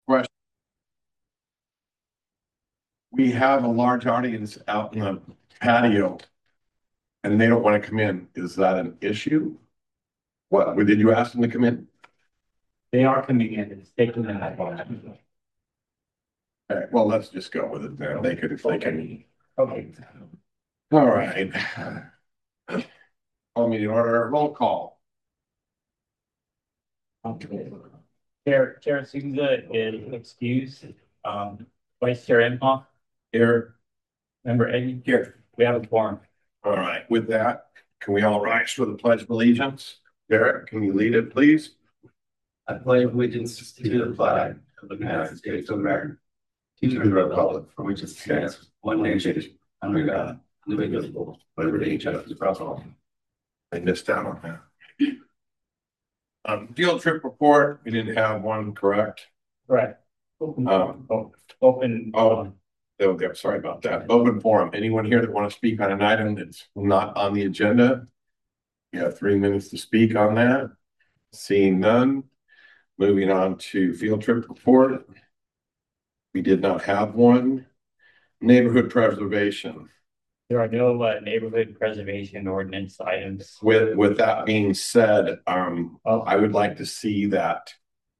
Question. We have a large audience out in the patio and they don't want to come in. Is that an issue? What, did you ask them to come in? They are coming in, it's taking them that long. All right, well, let's just go with it then. They could, if they can. Okay. All right. Call meeting order, roll call. Chair Souza is excused. Vice Chair Imhoff, Here. Member Eddie. Here. We have a quorum. All right, with that, can we all rise for the Pledge of Allegiance? Derek, can you lead it, please? I pledge allegiance to the flag of the United States of America, to the republic for which it stands, one nation, under God, indivisible, with liberty and justice for all. I missed out on that. Field trip report, we didn't have one, correct? Correct. Open. Sorry about that. Open forum. Anyone here that want to speak on an item that's not on the agenda? You have 3 minutes to speak on that. Seeing none. Moving on to field trip report. We did not have one. Neighborhood preservation. There are no neighborhood preservation ordinance items. With that being said, I would like to see that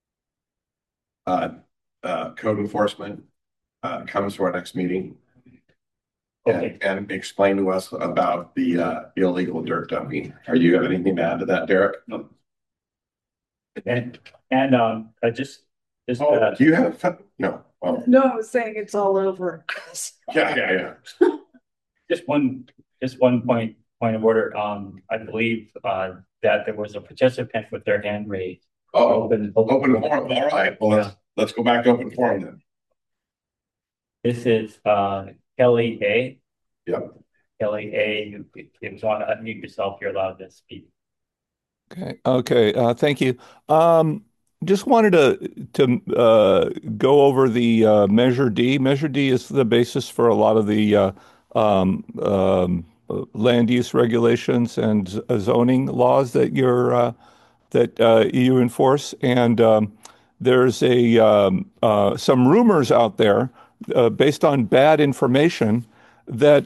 code enforcement comes to our next meeting. Okay. And explain to us about the illegal dirt dumping. Are you have anything to add to that, Derek? No. And just do you have no? Oh. No, I was saying it's all over. Yeah. just one point of order. I believe that there was a participant with their hand raised. Open forum. All right. Well, let's go back to open forum then. This is Kelly A. Yep. Kelly A. If you want to unmute yourself, you're allowed to speak. Okay. Thank you. Just wanted to go over the Measure D. Measure D is the basis for a lot of the land use regulations and zoning laws that you enforce. And there's some rumors out there based on bad information that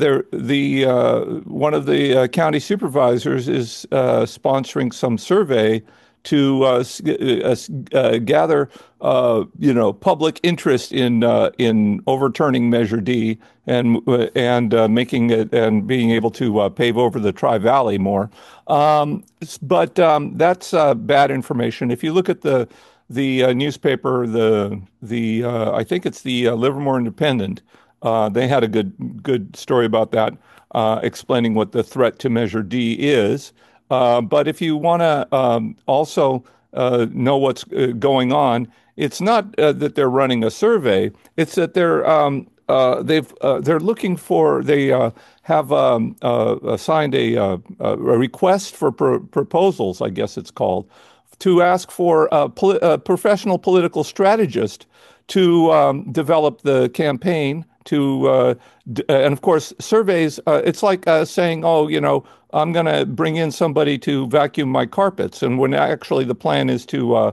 one of the county supervisors is sponsoring some survey to gather public interest in overturning Measure D and making it and being able to pave over the Tri-Valley more. But that's bad information. If you look at the newspaper, I think it's the Livermore Independent. They had a good story about that, explaining what the threat to Measure D is. But if you want to also know what's going on, it's not that they're running a survey. It's that they're looking for. They have assigned a request for proposals, I guess it's called, to ask for a professional political strategist to develop the campaign. And of course, surveys, it's like saying, I'm going to bring in somebody to vacuum my carpets. And when actually the plan is to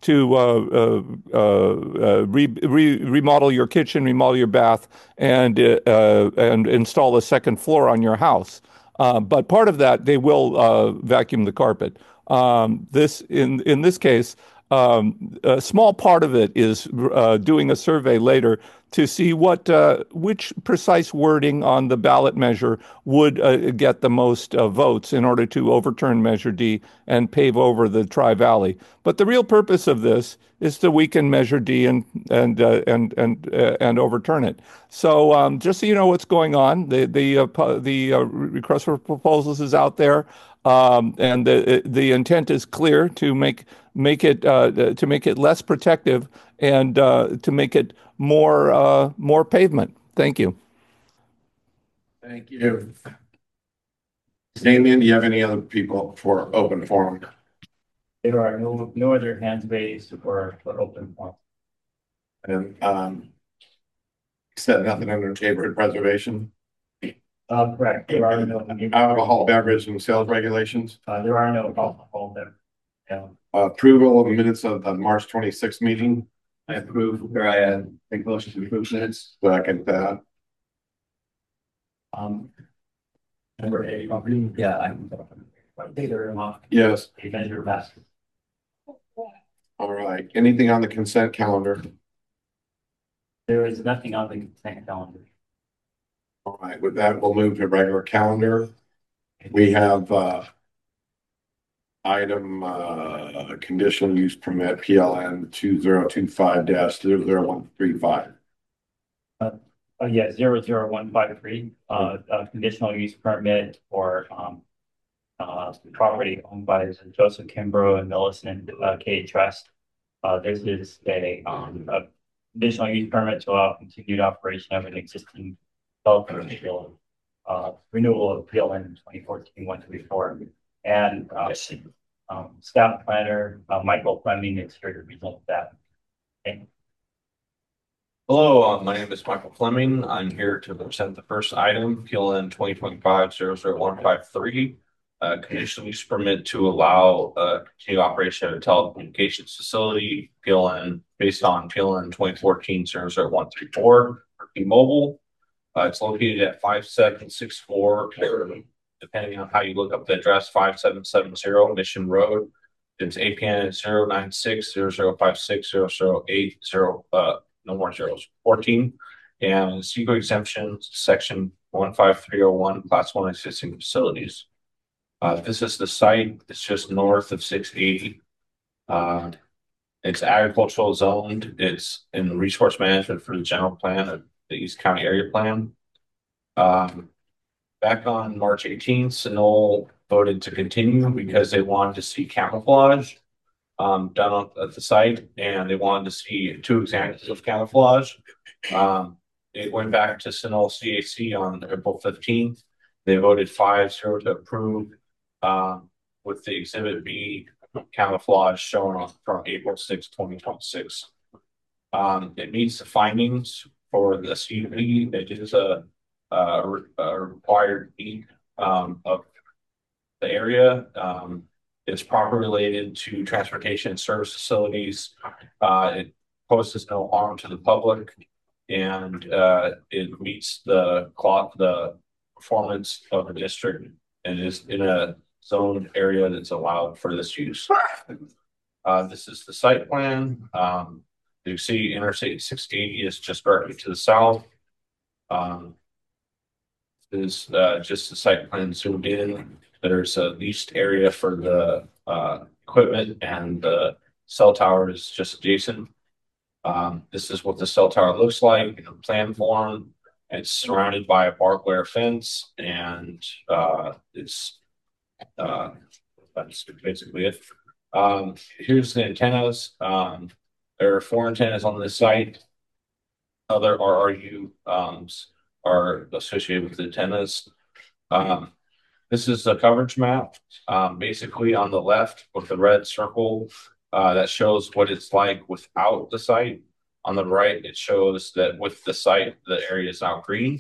remodel your kitchen, remodel your bath, and install a second floor on your house. But part of that, they will vacuum the carpet. In this case, a small part of it is doing a survey later to see which precise wording on the ballot measure would get the most votes in order to overturn Measure D and pave over the Tri-Valley. But the real purpose of this is to weaken Measure D and overturn it. So just so you know what's going on, the request for proposals is out there. And the intent is clear to make it less protective and to make it more pavement. Thank you. Thank you. Damien, do you have any other people for open forum? There are no other hands raised for open forum. And said nothing under neighborhood preservation. Correct. There are no alcohol, beverage, and sales regulations. There are no alcohol there. Approval of the minutes of the March 26th meeting. I approve, or I make motion to approve minutes. Second that. Number A, property. Yeah, I'm. Peter, Yes. Measure pass. All right. Anything on the consent calendar? There is nothing on the consent calendar. All right. With that, we'll move to regular calendar. We have item conditional use permit PLN 2025-00135. Yeah, 00153, conditional use permit for, property owned by Joseph Kimbrough and Millicent K. Trust. This is a conditional use permit to allow continued operation of an existing telephone field, renewal of PLN 2014-134. And staff planner Michael Fleming is here to present that. Okay. Hello, my name is Michael Fleming. I'm here to present the first item, PLN 2025-00153, conditional use permit to allow continued operation of a telecommunications facility, PLN based on PLN 2014-00134 for T-Mobile. It's located at 5764, depending on how you look up the address, 5770 Mission Road. It's APN 096-0056-0080, no more zeros, 14, and SECO exemption section 15301, class 1 existing facilities. This is the site. It's just north of 680. It's agricultural zoned. It's in resource management for the general plan of the East County area plan. Back on March 18th, Sunol voted to continue because they wanted to see camouflage done at the site, and they wanted to see 2 examples of camouflage. It went back to Sunol CAC on April 15th. They voted 5-0 to approve, with the Exhibit B camouflage shown on from April 6, 2026. It meets the findings for the CUP. It is a required need of the area. It's properly related to transportation and service facilities. It poses no harm to the public, and it meets the performance of the district, and is in a zoned area that's allowed for this use. This is the site plan. You see Interstate 680 is just directly to the south. Is just the site plan zoomed in. There's a leased area for the equipment, and the cell tower is just adjacent. This is what the cell tower looks like in plan form. It's surrounded by a barbed wire fence, and it's that's basically it. Here's the antennas. There are 4 antennas on this site. Other RRU are associated with the antennas. This is a coverage map. Basically on the left with the red circle, that shows what it's like without the site. On the right, it shows that with the site, the area is now green.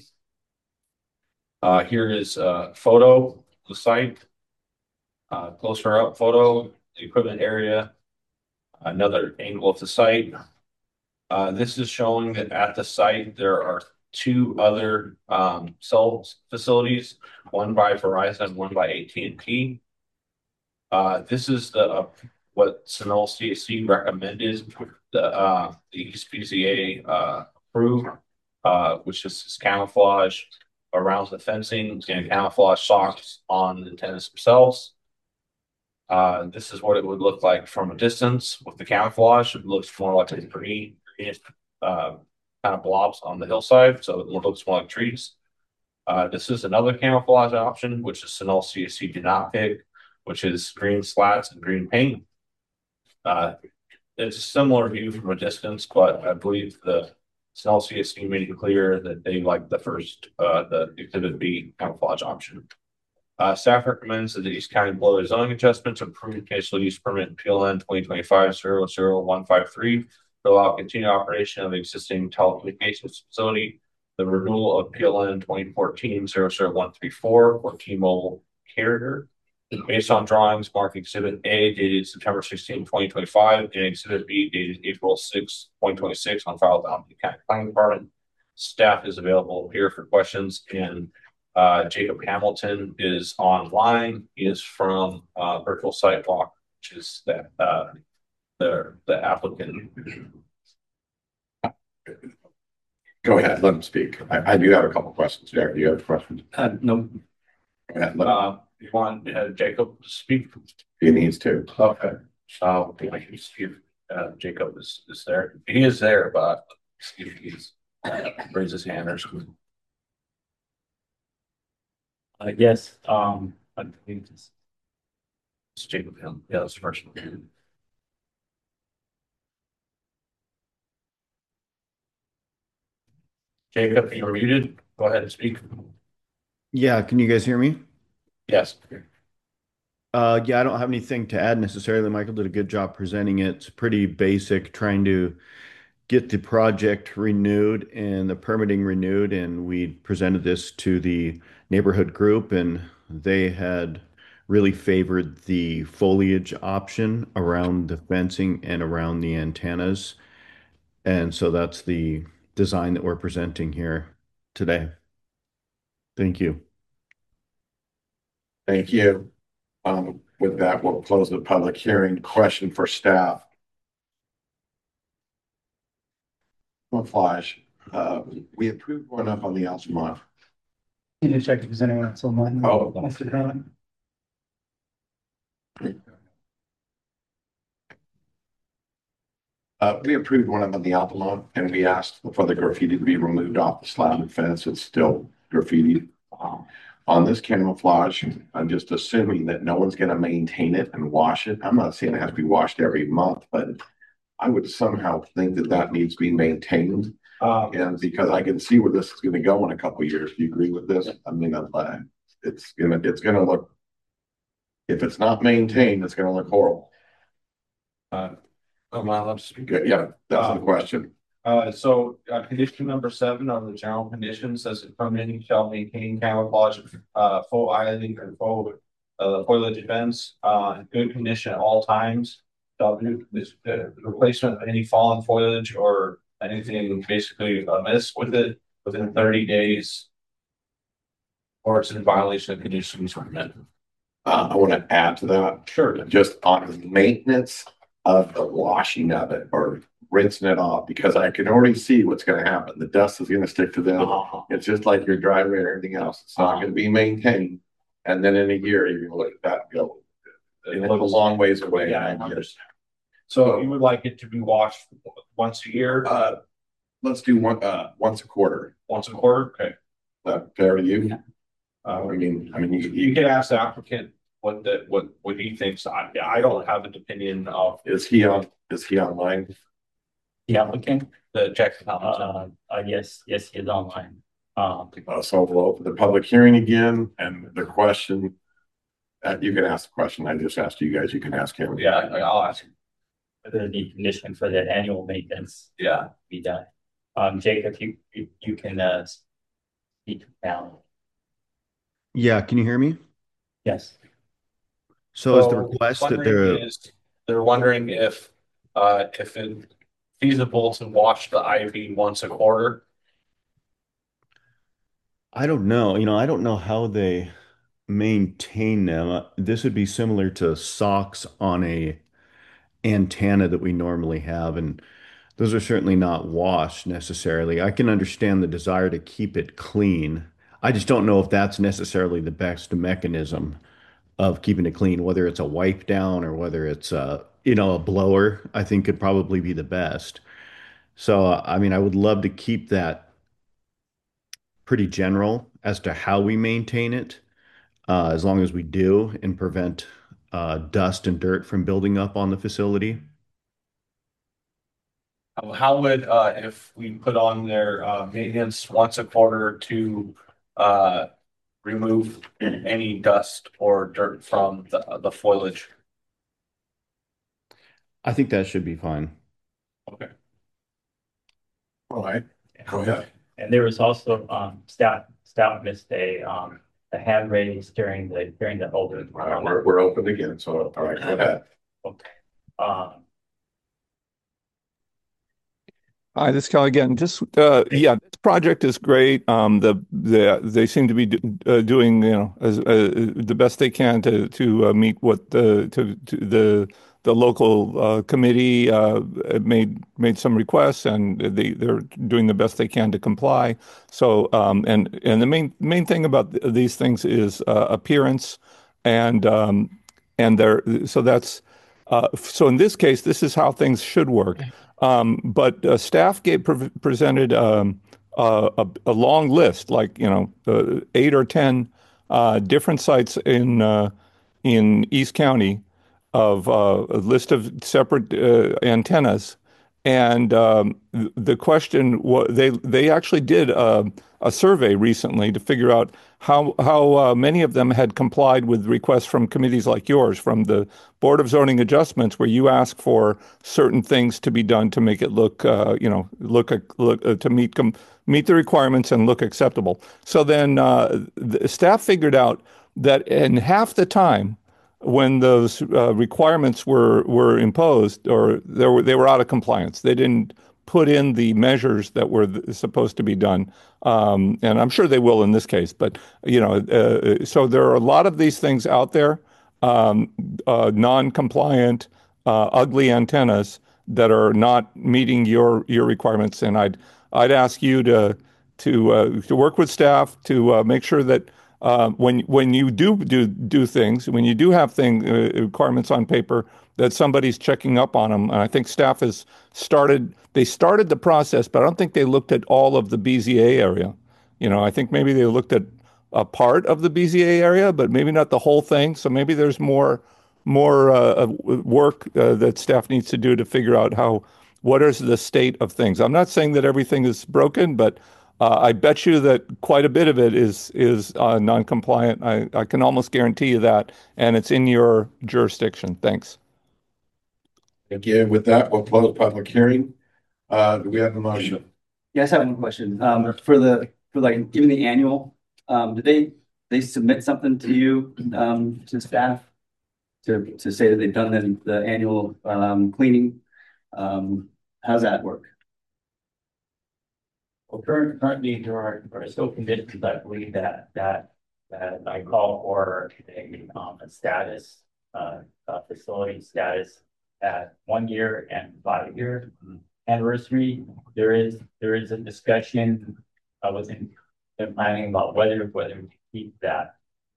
Here is a photo of the site. Closer up photo, the equipment area. Another angle of the site. This is showing that at the site, there are 2 other cell facilities, one by Verizon, one by AT&T. This is what Sunol CAC recommended the East PZA approve, which is this camouflage around the fencing and camouflage socks on the antennas themselves. This is what it would look like from a distance with the camouflage. It looks more like a green kind of blobs on the hillside, so it looks more like trees. This is another camouflage option, which is Sunol CAC did not pick, which is green slats and green paint. It's a similar view from a distance, but I believe the Sunol CAC made it clear that they like the first, the Exhibit B camouflage option. Staff recommends that the East County Board of Zoning Adjustments approve conditional use permit PLN 2025-00153 to allow continued operation of existing telecommunications facility, the renewal of PLN 2014-00134 for T-Mobile carrier, Based on drawings marked Exhibit A dated September 16, 2025, and Exhibit B dated April 6, 2026 on file with the County Planning Department. Staff is available here for questions, and Jacob Hamilton is online. He is from Virtual Sidewalk, which is the applicant. Go ahead, let him speak. I do have a couple questions. Jack, do you have questions? No. Go ahead, You want Jacob to speak? he needs to. Okay. So I can see if Jacob is there. He is there, but see if he's raise his hand or something. Yes, I believe this. It's Jacob Hill. Yeah, that's the first one. Jacob, you're muted. Go ahead and speak. Yeah, can you guys hear me? Yes. Yeah, I don't have anything to add necessarily. Michael did a good job presenting it. It's pretty basic, trying to get the project renewed and the permitting renewed. And we presented this to the neighborhood group, and they had really favored the foliage option around the fencing and around the antennas. And so that's the design that we're presenting here today. Thank you. Thank you. With that, we'll close the public hearing. Question for staff. Flash, we approved one up on the Altamont. Can you check if there's anyone else online? Oh. Mr. Brown? We approved one up on the Altamont, and we asked for the graffiti to be removed off the slab and fence. It's still graffiti. On this camouflage, I'm just assuming that no one's going to maintain it and wash it. I'm not saying it has to be washed every month, but I would somehow think that that needs to be maintained. And because I can see where this is going to go in a couple of years. Do you agree with this? I mean, it's gonna look, if it's not maintained, it's gonna look horrible. Let's speak. Yeah, that's the question. Condition number 7 on the general conditions says that permitting shall maintain camouflage, full islanding and full foliage fence, in good condition at all times. The replacement of any fallen foliage or anything basically amiss with it within 30 days, or it's in violation of conditions permit. I want to add to that. Sure. Just on the maintenance of the washing of it or rinsing it off, because I can already see what's going to happen. The dust is going to stick to them. It's just like your driveway or everything else. It's not going to be maintained. And then in a year, you're going to look at that and go, it's a long ways away. Yeah, I understand. So you would like it to be washed once a year? Let's do once a quarter. Once a quarter? Okay. Fair to you? Yeah. I mean, You can ask the applicant what he thinks. I don't have an opinion of. Is he online? The applicant, The Jackson Hamilton. yes, he is online. So we'll open the public hearing again, and the question, you can ask the question. I just asked you guys, you can ask him. Yeah, I'll ask him. Whether the condition for the annual maintenance Yeah. be done. Jacob, you can speak now. Yeah, can you hear me? Yes. So is the request that they're wondering if it's feasible to wash the ivy once a quarter? I don't know. I don't know how they maintain them. This would be similar to socks on a antenna that we normally have, and those are certainly not washed necessarily. I can understand the desire to keep it clean. I just don't know if that's necessarily the best mechanism of keeping it clean, whether it's a wipe down or whether it's a blower, I think could probably be the best. So, I mean, I would love to keep that pretty general as to how we maintain it, as long as we do and prevent dust and dirt from building up on the facility. How would if we put on their maintenance once a quarter to remove any dust or dirt from the foliage? I think that should be fine. Okay. All right, go ahead. And there was also staff missed a a hand raised during the open. All right, we're open again, so, all right, go ahead. Okay. Um, Hi, this is Kelly again. Just yeah, this project is great. They seem to be doing as the best they can to meet what to the local committee made some requests, and they're doing the best they can to comply. So and the main thing about these things is appearance, and they're so that's so in this case, this is how things should work. But staff presented a long list, like 8 or 10 different sites in East County of a list of separate antennas. And the question was, they actually did a survey recently to figure out how many of them had complied with requests from committees like yours, from the Board of Zoning Adjustments, where you ask for certain things to be done to make it look to meet the requirements and look acceptable. So then the staff figured out that in half the time when those requirements were imposed, or they were out of compliance. They didn't put in the measures that were supposed to be done, and I'm sure they will in this case. But so there are a lot of these things out there, non-compliant, ugly antennas that are not meeting your requirements, and I'd ask you to work with staff to make sure that when you do things, when you do have requirements on paper, that somebody's checking up on them. And I think staff has started the process, but I don't think they looked at all of the BZA area. I think maybe they looked at a part of the BZA area, but maybe not the whole thing. So maybe there's more work that staff needs to do to figure out what is the state of things. I'm not saying that everything is broken, but I bet you that quite a bit of it is non-compliant. I can almost guarantee you that, and it's in your jurisdiction. Thanks. Thank you. With that, we'll close public hearing. Do we have a motion? Yes, I have one question. For like even the annual, did they submit something to you, to staff to say that they've done the annual cleaning? How's that work? Well, currently there are still conditions, I believe, that I call for a status, facility status at 1 year and 5 year anniversary. There is a discussion within the planning about whether to keep that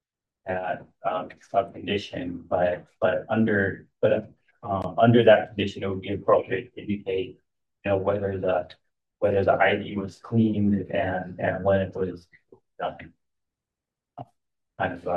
sub condition, but under that condition, it would be appropriate to indicate whether the ID was cleaned and when it was done. Kind of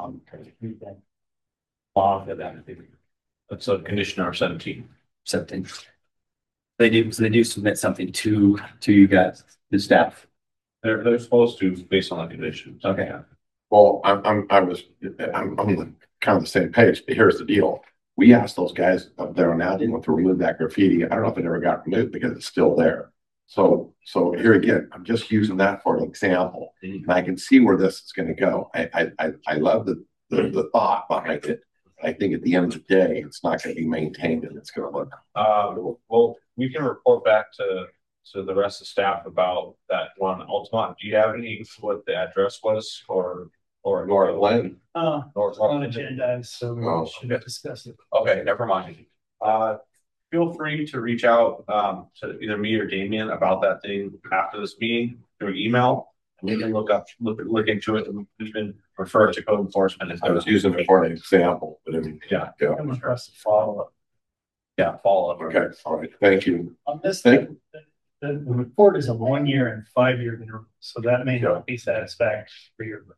log of that. That's a condition number 17. 17. They do submit something to you guys, the staff. They're supposed to, based on the conditions. Okay. Well, I'm on kind of the same page, but here's the deal. We asked those guys up there on Avenue to remove that graffiti. I don't know if it ever got removed because it's still there. So here again, I'm just using that for an example, and I can see where this is going to go. I love the thought behind it. I think at the end of the day, it's not going to be maintained, and it's going to look. Well, we can report back to the rest of the staff about that one. Altamont, do you have any what the address was or Laura Lynn? On agenda, so we should discuss it. Okay, never mind. Feel free to reach out to either me or Damien about that thing after this meeting through email. And we can look into it and even refer it to code enforcement. I was using it for an example, but I mean, yeah. Come across the follow up. Yeah, follow up. Okay, all right. Thank you. On this, the report is a 1 year and 5 year interval, so that may not be satisfactory for your purpose.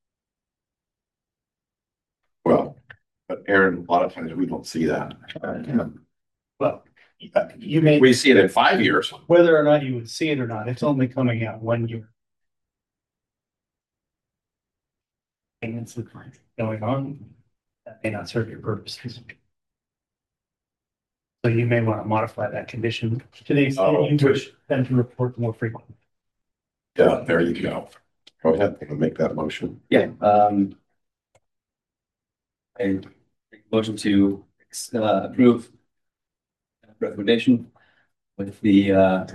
Well, but Aaron, a lot of times we don't see that. Well, you may, We see it in 5 years. whether or not you would see it or not, it's only coming out 1 year. And it's going on, that may not serve your purposes. So you may want to modify that condition to the extent you wish them to report more frequently. Yeah, there you go. Go ahead and make that motion. Yeah, a motion to approve recommendation with the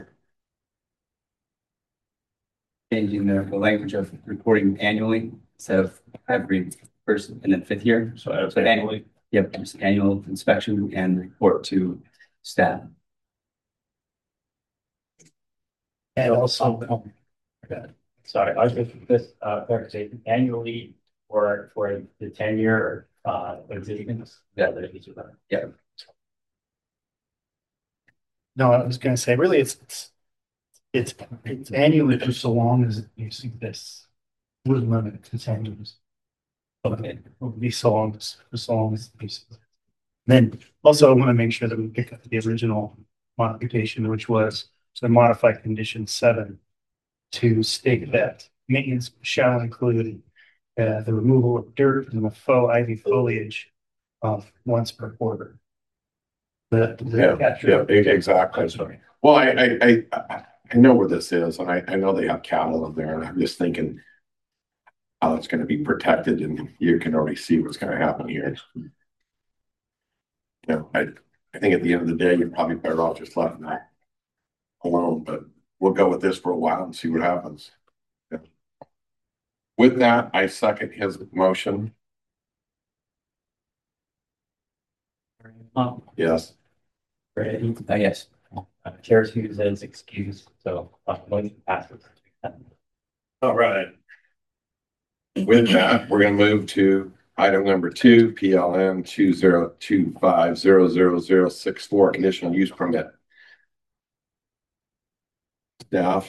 changing the language of reporting annually instead of every first and then fifth year. So annually. Yep, just annual inspection and report to staff. And also, Sorry, I was just this clarification annually for the 10-year existence. Yeah. Yeah. no, I was gonna say, really, it's annually for so long as you see this. Would limit it to 10 years. Okay, it would be so long, for so long as. Then also I want to make sure that we pick up the original modification, which was to modify condition 7 to state that maintenance shall include the removal of dirt and the faux ivy foliage once per quarter. Exactly. Sorry. Well, I know where this is, and I know they have cattle in there, and I'm just thinking how it's going to be protected, and you can already see what's going to happen here. You know, I think at the end of the day, you're probably better off just letting that alone, but we'll go with this for a while and see what happens. Yeah. With that, I second his motion. Yes. Ready? Yes. Chair Hughes is excused, so motion passes. All right. With that, we're going to move to item number 2, PLN 2025000064, conditional use permit. Staff.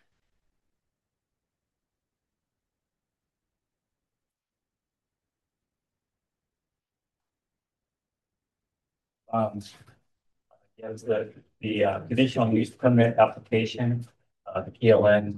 Yes, the conditional use permit application, the PLN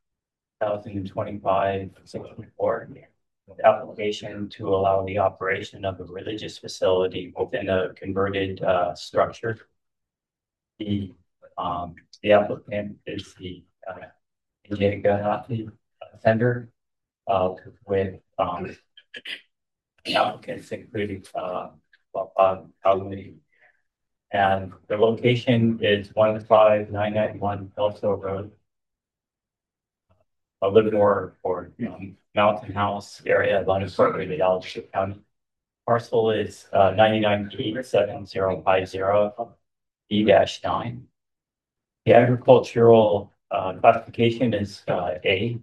2025-64, application to allow the operation of a religious facility within a converted structure. The applicant is the Ganathi offender with applicants including Calgary. And the location is 15991 Kelso Road. A Livermore or Mountain House area, unincorporated Alachua County. Parcel is 99.7050 D-9. The agricultural classification is A.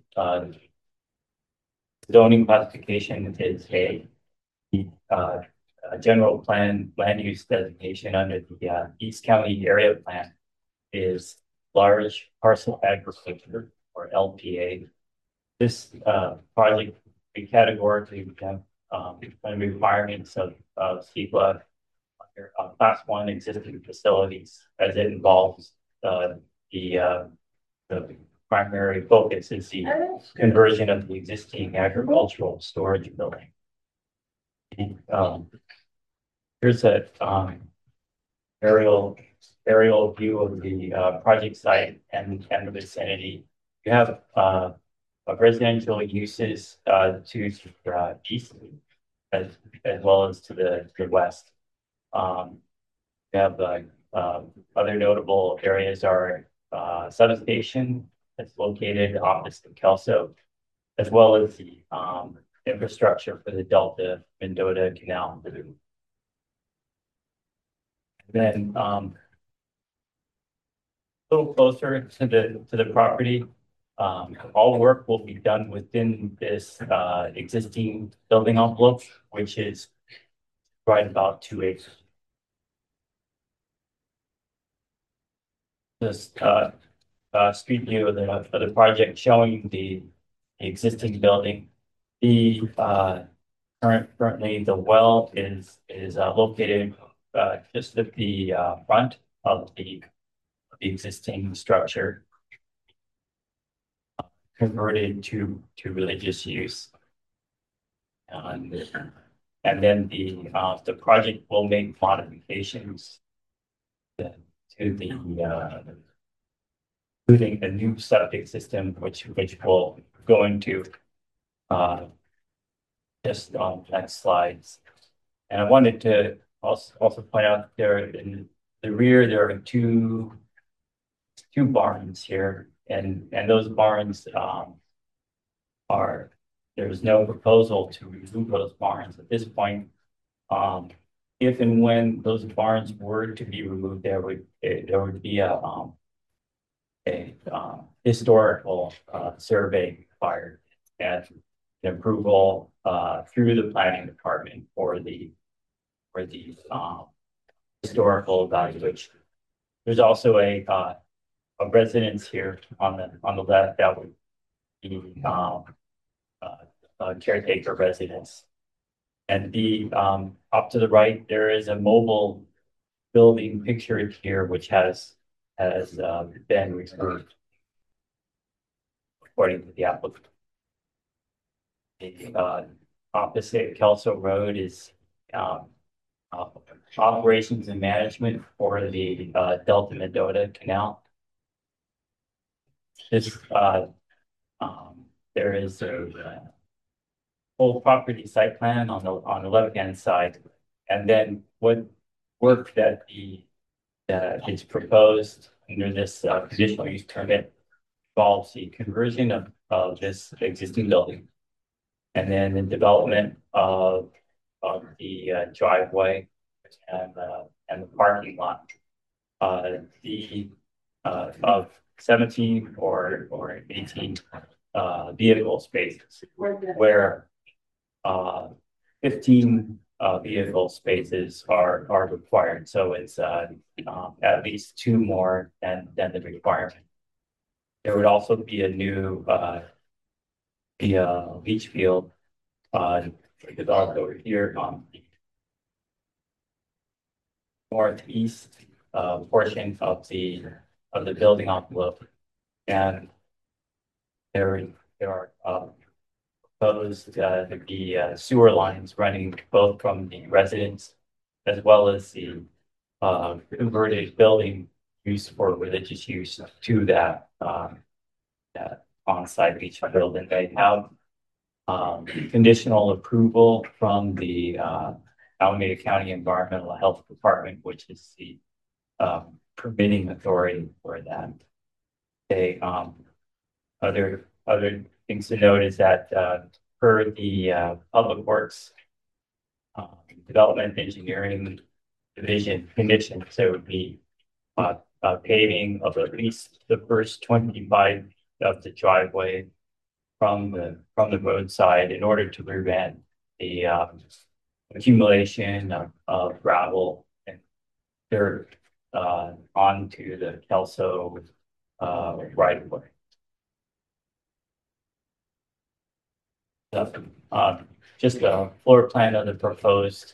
Zoning classification is A. The general plan land use designation under the East County area plan is large parcel agriculture or LPA. This project we categorically have requirements of CEQA class 1 existing facilities as it involves the primary focus is the conversion of the existing agricultural storage building. Here's a aerial view of the project site and the vicinity. You have residential uses to the east as well as to the west. We have other notable areas are substation that's located opposite Kelso, as well as the infrastructure for the Delta Mendota Canal. Then a little closer to the property, all work will be done within this existing building envelope, which is right about 2 acres. This street view of the project showing the existing building. The currently the well is located just at the front of the existing structure, converted to religious use, and then the project will make modifications to the including a new septic system, which will go into just on the next slides. And I wanted to also point out there in the rear, there are two barns here, and those barns there's no proposal to remove those barns at this point. If and when those barns were to be removed, there would be a historical survey required and approval through the planning department for the historical evaluation. There's also a residence here on the left that would be a caretaker residence. And up to the right, there is a mobile building pictured here, which has been removed according to the applicant. The opposite Kelso Road is operations and management for the Delta Mendota Canal. There is a full property site plan on the left-hand side, and then what work that is proposed under this conditional use permit involves the conversion of this existing building, and then the development of the driveway and the parking lot. Of 17 or 18 vehicle spaces, where 15 vehicle spaces are required. So it's at least 2 more than the requirement. There would also be a new leach field developed over here on the northeast portion of the building envelope, and there are proposed to be sewer lines running both from the residence as well as the converted building use for religious use to that on-site leach field. And they have conditional approval from the Alameda County Environmental Health Department, which is the permitting authority for that. They other things to note is that per the Public Works Development Engineering Division conditions, there would be paving of at least the first 25 of the driveway from the roadside in order to prevent the accumulation of gravel and dirt onto the Kelso right of way. Just a floor plan of the proposed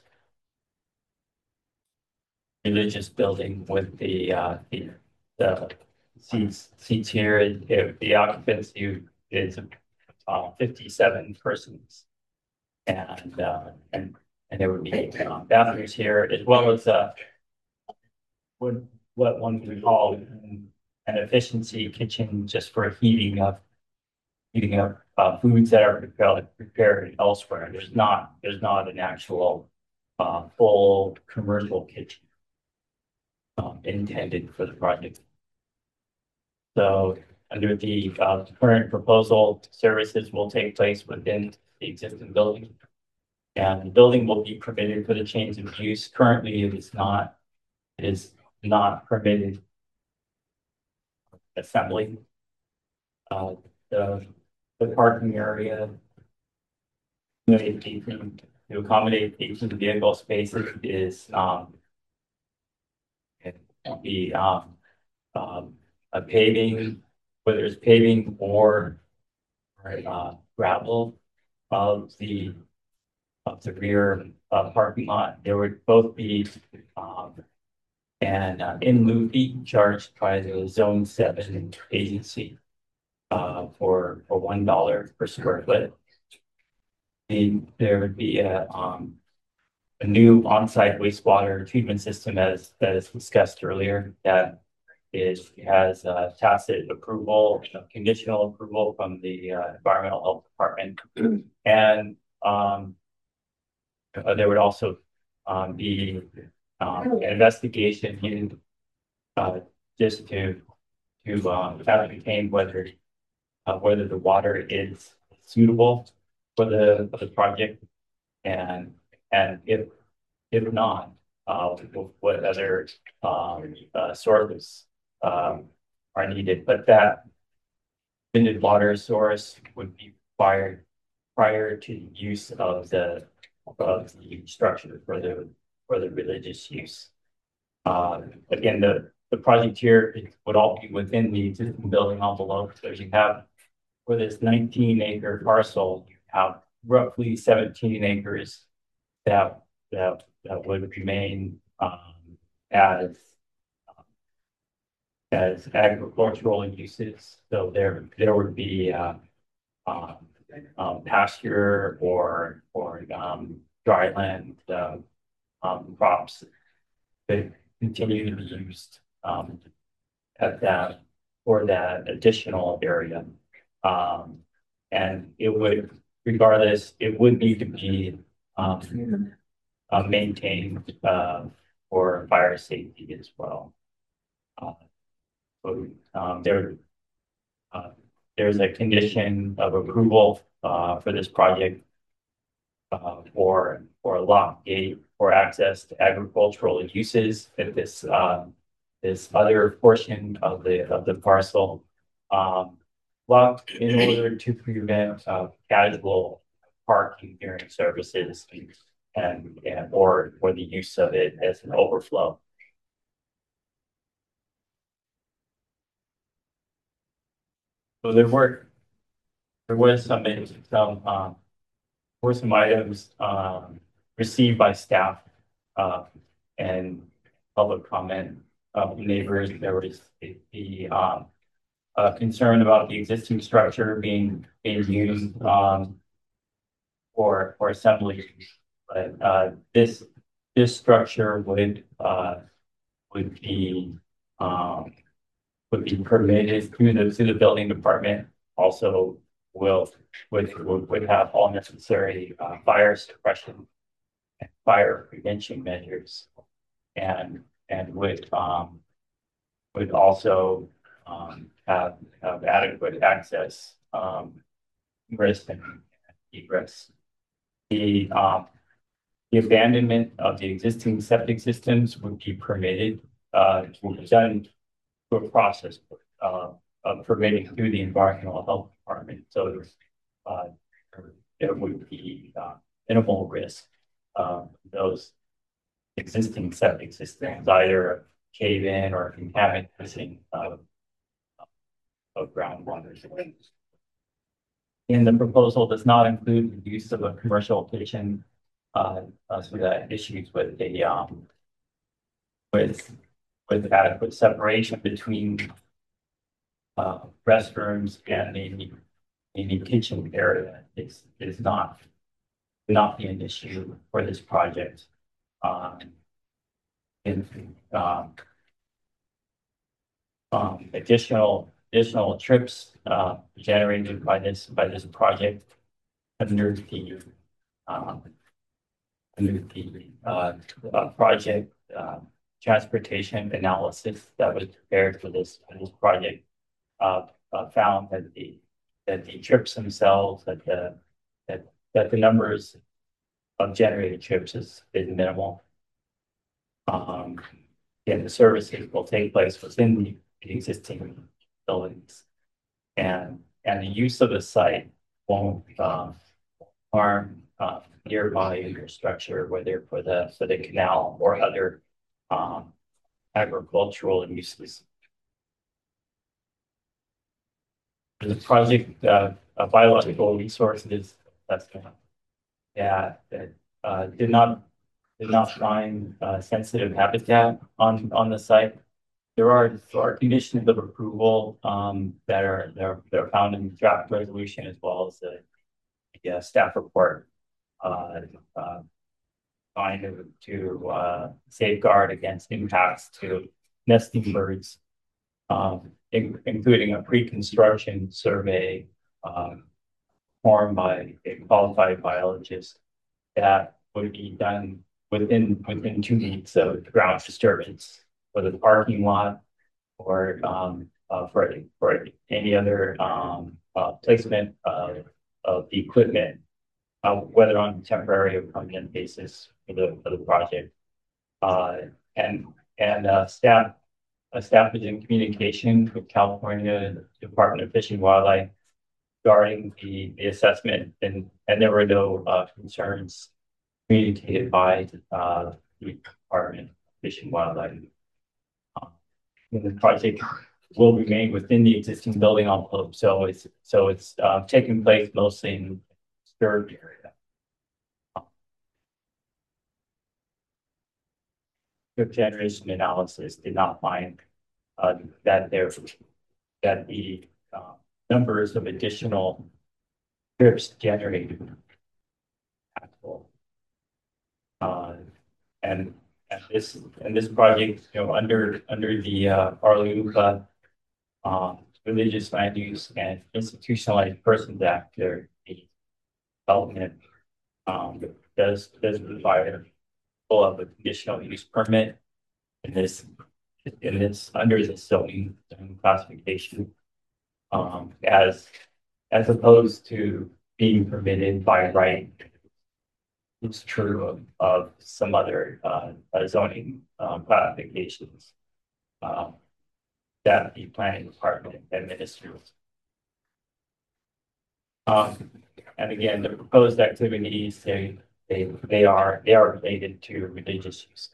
religious building with the seats here. The occupancy is 57 persons, and there would be bathrooms here, as well as what one would call an efficiency kitchen, just for heating up foods that are prepared elsewhere. There's not an actual full commercial kitchen intended for the project. So under the current proposal, services will take place within the existing building, and the building will be permitted for the change of use. Currently, it is not permitted assembly. The parking area to accommodate 18 vehicle spaces is a paving, whether it's paving or gravel of the rear parking lot. There would both be an in lieu fee charged by the Zone 7 agency for $1 per square foot. There would be a new on-site wastewater treatment system, as discussed earlier, that has tacit approval, conditional approval from the environmental health department, and there would also be an investigation in just to ascertain whether the water is suitable for the project, and if not, what other sources are needed. But that intended water source would be required prior to the use of the structure for the religious use. Again, the project here would all be within the existing building envelope. So you have, for this 19-acre parcel, you have roughly 17 acres that would remain as agricultural uses. So there would be pasture or dry land crops that continue to be used at that for that additional area. And it would, regardless, it would need to be maintained for fire safety as well. So there's a condition of approval for this project for a lock gate for access to agricultural uses at this other portion of the parcel, locked in order to prevent casual parking during services and or the use of it as an overflow. So there was some items received by staff and public comment of neighbors. There was the concern about the existing structure being used for assembly, but this structure would be permitted through the building department. Also would have all necessary fire suppression and fire prevention measures, and would also have adequate access, ingress and egress. The abandonment of the existing septic systems would be permitted, would be done through a process of permitting through the environmental health department. So there would be minimal risk of those existing septic systems either cave in or contaminating of groundwater. And the proposal does not include the use of a commercial kitchen, so that issues with the with adequate separation between restrooms and the kitchen area is not be an issue for this project. Additional trips generated by this project under the project transportation analysis that was prepared for this project found that the trips themselves, that the numbers of generated trips is minimal. And the services will take place within the existing buildings, and the use of the site won't harm nearby infrastructure, whether for the canal or other agricultural uses. The project biological resources assessment that did not find sensitive habitat on the site. There are conditions of approval that are found in the draft resolution, as well as the staff report trying to safeguard against impacts to nesting birds including a pre-construction survey, formed by a qualified biologist that would be done within 2 weeks of ground disturbance for the parking lot or for any other placement of the equipment, whether on a temporary or permanent basis for the project. And staff is in communication with California Department of Fish and Wildlife regarding the assessment, and there were no concerns communicated by the Department of Fish and Wildlife. The project will remain within the existing building envelope, so it's taking place mostly in disturbed area. The generation analysis did not find that the numbers of additional trips generated actual. And this project, under the RLUIPA Religious Land Use and Institutionalized Persons Act, the development does require full of a conditional use permit in this under the zoning classification, as opposed to being permitted by right. It's true of some other zoning classifications that the planning department administers. And again, the proposed activities, they are related to religious use.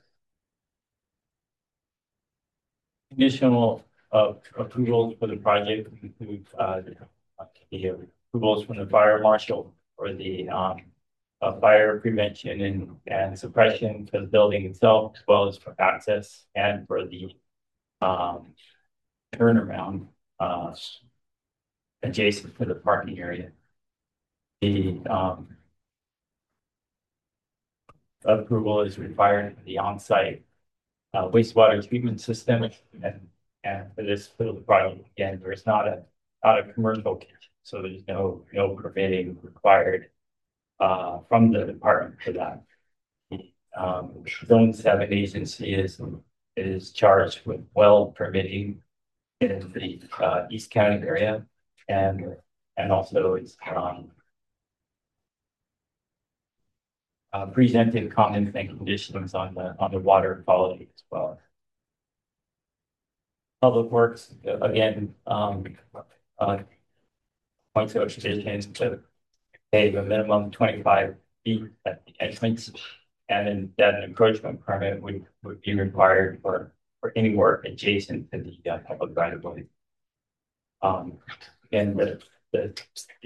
Conditional approvals for the project include the approvals from the fire marshal for the fire prevention and suppression for the building itself, as well as for access and for the turnaround adjacent to the parking area. The approval is required for the on-site wastewater treatment system, and for the project, again, there's not a commercial kitchen, so there's no permitting required from the department for that. Zone 7 agency is charged with well permitting in the East County area, and also it's presented comments and conditions on the water quality as well. Public Works, again, points of tradition to pave a minimum 25 feet at the entrance, and then that an encroachment permit would be required for any work adjacent to the public right of way. Again, the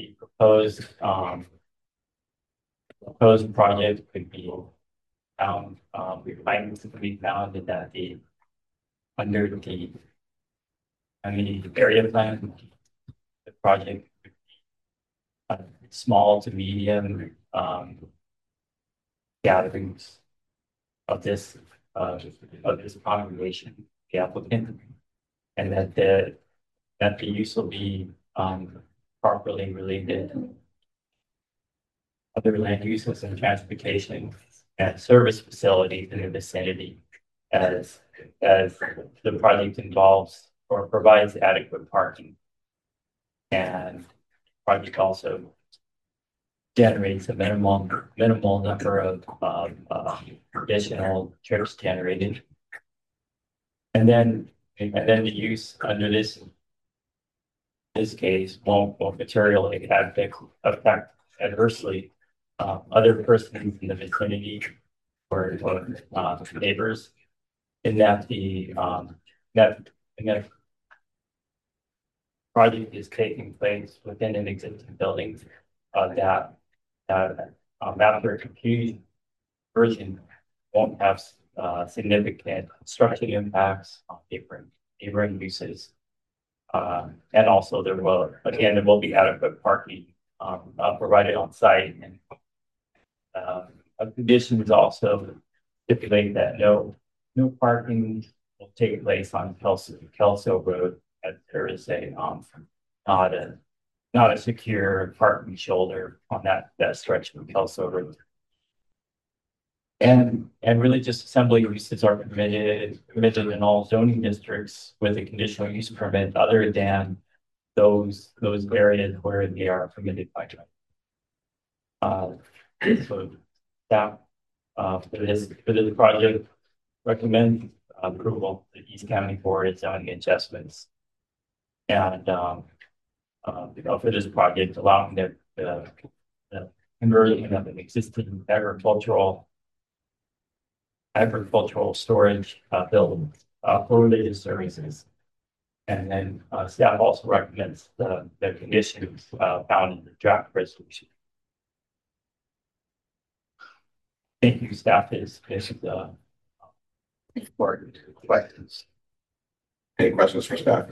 proposed project could be found, findings could be found that under the area plan, the project would be small to medium gatherings of this congregation, the applicant, and that the use will be properly related other land uses and transportation and service facilities in the vicinity, as the project involves or provides adequate parking, and the project also generates a minimal number of additional trips generated, and then the use under this case won't materially affect adversely other persons in the vicinity or neighbors, in that that project is taking place within an existing building that after a complete version won't have significant construction impacts on neighboring uses. And also there will be adequate parking provided on site, and a condition is also stipulate that no parking will take place on Kelso Road. As there is not a, not a secure parking shoulder on that stretch of Kelso Road. And really just assembly uses are permitted in all zoning districts with a conditional use permit other than those areas where they are permitted by right. So staff, for this project, recommend approval of the East County Board of Zoning Adjustments. And, for this project, allowing the conversion of an existing agricultural storage building for related services. And then staff also recommends the conditions found in the draft resolution. Thank you, staff is important questions. Any questions for staff?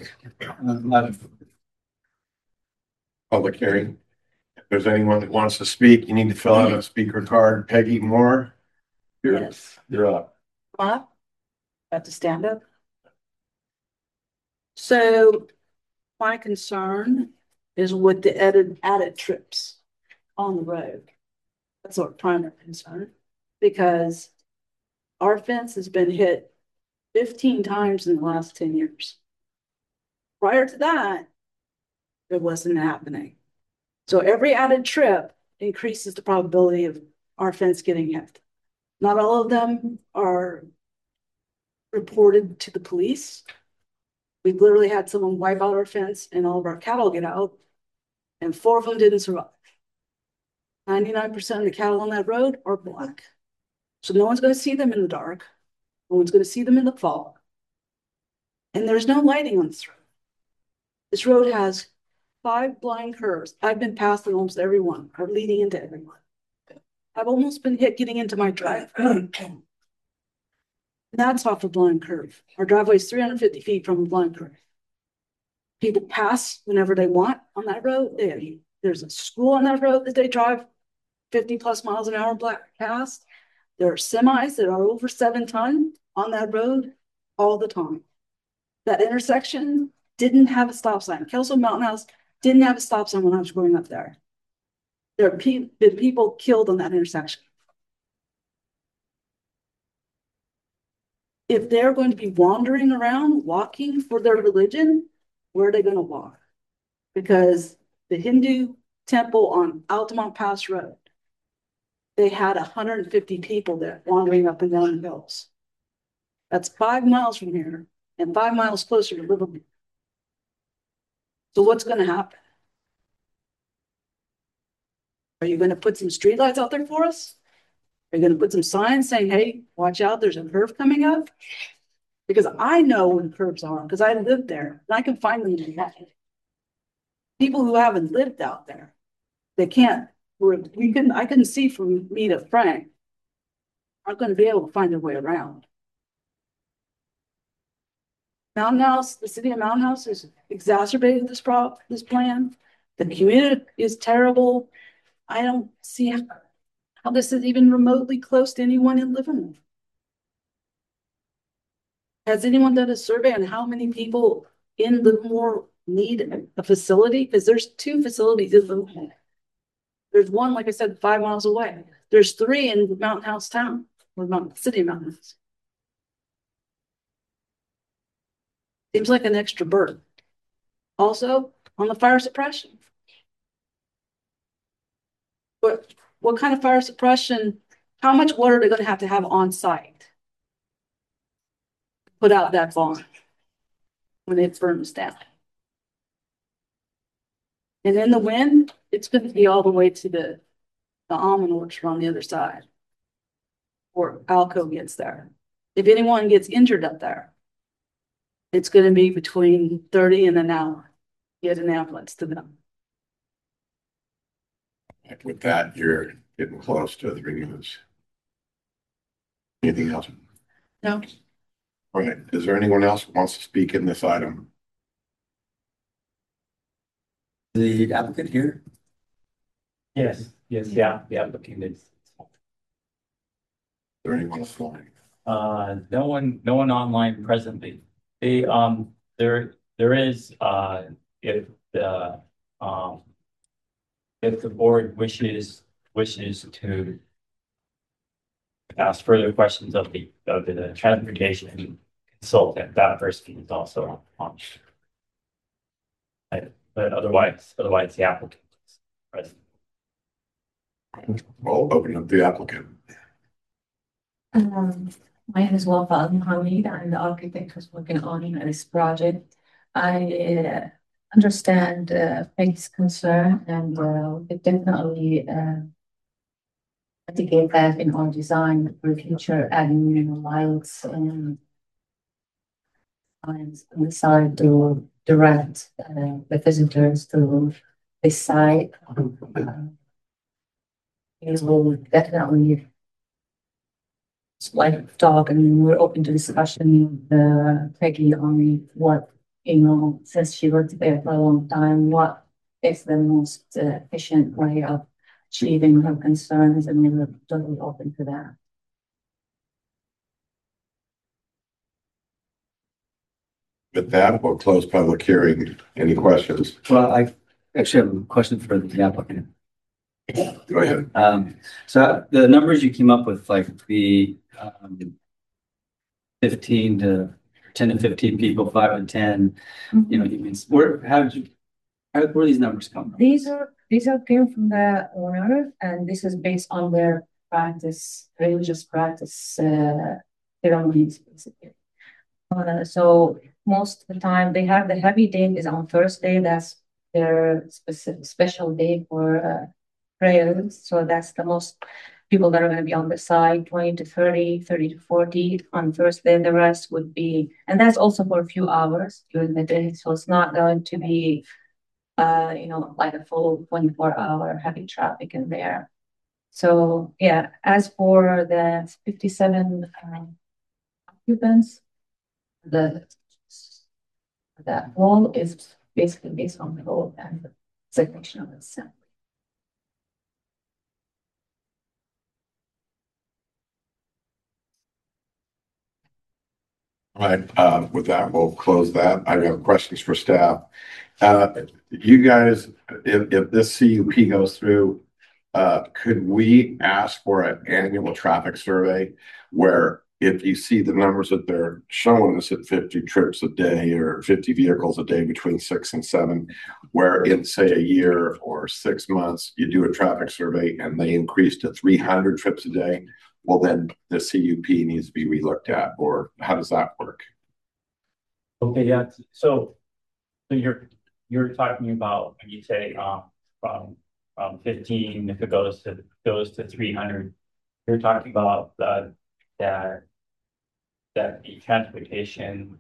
Public hearing. If there's anyone that wants to speak, you need to fill out a speaker card. Peggy Moore. Yes. You're up. Bob, have to stand up. So my concern is with the added trips on the road. That's our primary concern, because our fence has been hit 15 times in the last 10 years. Prior to that, it wasn't happening. So every added trip increases the probability of our fence getting hit. Not all of them are reported to the police. We've literally had someone wipe out our fence and all of our cattle get out, and 4 of them didn't survive. 99% of the cattle on that road are black. So no one's going to see them in the dark. No one's going to see them in the fog. And there's no lighting on this road. This road has 5 blind curves. I've been past almost every one, or leading into every one. I've almost been hit getting into my driveway. That's off a blind curve. Our driveway is 350 feet from a blind curve. People pass whenever they want on that road. There's a school on that road that they drive 50 plus miles an hour past. There are semis that are over 7 tons on that road all the time. That intersection didn't have a stop sign. Kelso Mountain House didn't have a stop sign when I was growing up there. There have been people killed on that intersection. If they're going to be wandering around, walking for their religion, where are they going to walk? Because the Hindu temple on Altamont Pass Road, they had 150 people there wandering up and down the hills. That's 5 miles from here and 5 miles closer to Liverpool. So what's going to happen? Are you going to put some streetlights out there for us? Are you going to put some signs saying, hey, watch out, there's a curve coming up? Because I know when curves are, because I lived there and I can find them in the net. People who haven't lived out there, they can't, I can see from me to Frank, aren't going to be able to find their way around. Mountain House, the city of Mountain House has exacerbated this plan. The community is terrible. I don't see how this is even remotely close to anyone in Livermore. Has anyone done a survey on how many people in Livermore need a facility? Because there's 2 facilities in Livermore. There's one, like I said, 5 miles away. There's 3 in the Mountain House town, or city of Mountain House. Seems like an extra burden. Also, on the fire suppression. What kind of fire suppression, how much water are they going to have on site? Put out that bond when it burns down. And in the wind, it's going to be all the way to the almond orchard on the other side. Or Alco gets there. If anyone gets injured up there, it's going to be between 30 and an hour. Get an ambulance to them. With that, you're getting close to 3 minutes. Anything else? No. All right. Is there anyone else who wants to speak in this item? The applicant here? Yes, yeah, the applicant is. Is there anyone else? No one online presently. There is, if the, um, if the board wishes to ask further questions of the transportation consultant, that person is also on. But otherwise, the applicant is present. I'll open up the applicant. Um, my name is Wafa Al-Muhammad. I'm the architect who's working on this project. I understand Peggy's concern and we definitely mitigate that in our design for future adding lights and signs on the side to direct the visitors to this site. We will definitely like talk and we're open to discussion with Peggy on what, since she worked there for a long time, what is the most efficient way of achieving her concerns, and we're totally open to that. With that, we'll close public hearing. Any questions? Well, I actually have a question for the applicant. Go ahead. So the numbers you came up with, like the 10 to 15 people, 5 to 10, you mean, where these numbers come from? These are came from the owner, and this is based on their practice, religious practice ceremonies, basically. So most of the time they have the heavy day is on Thursday. That's their special day for prayers. So that's the most people that are going to be on the side, 20 to 30, 30 to 40 on Thursday. The rest would be, and that's also for a few hours during the day. So it's not going to be, like a full 24-hour heavy traffic in there. So yeah, as for the 57 occupants, that wall is basically based on the whole and the section of assembly. All right, with that, we'll close that. I have questions for staff. You guys, if this CUP goes through, could we ask for an annual traffic survey where if you see the numbers that they're showing us at 50 trips a day or 50 vehicles a day between 6 and 7, where in say a year or 6 months, you do a traffic survey and they increase to 300 trips a day, well, then the CUP needs to be relooked at, or how does that work? Okay, yeah. So you're talking about when you say from 15, if it goes to 300, you're talking about that the transportation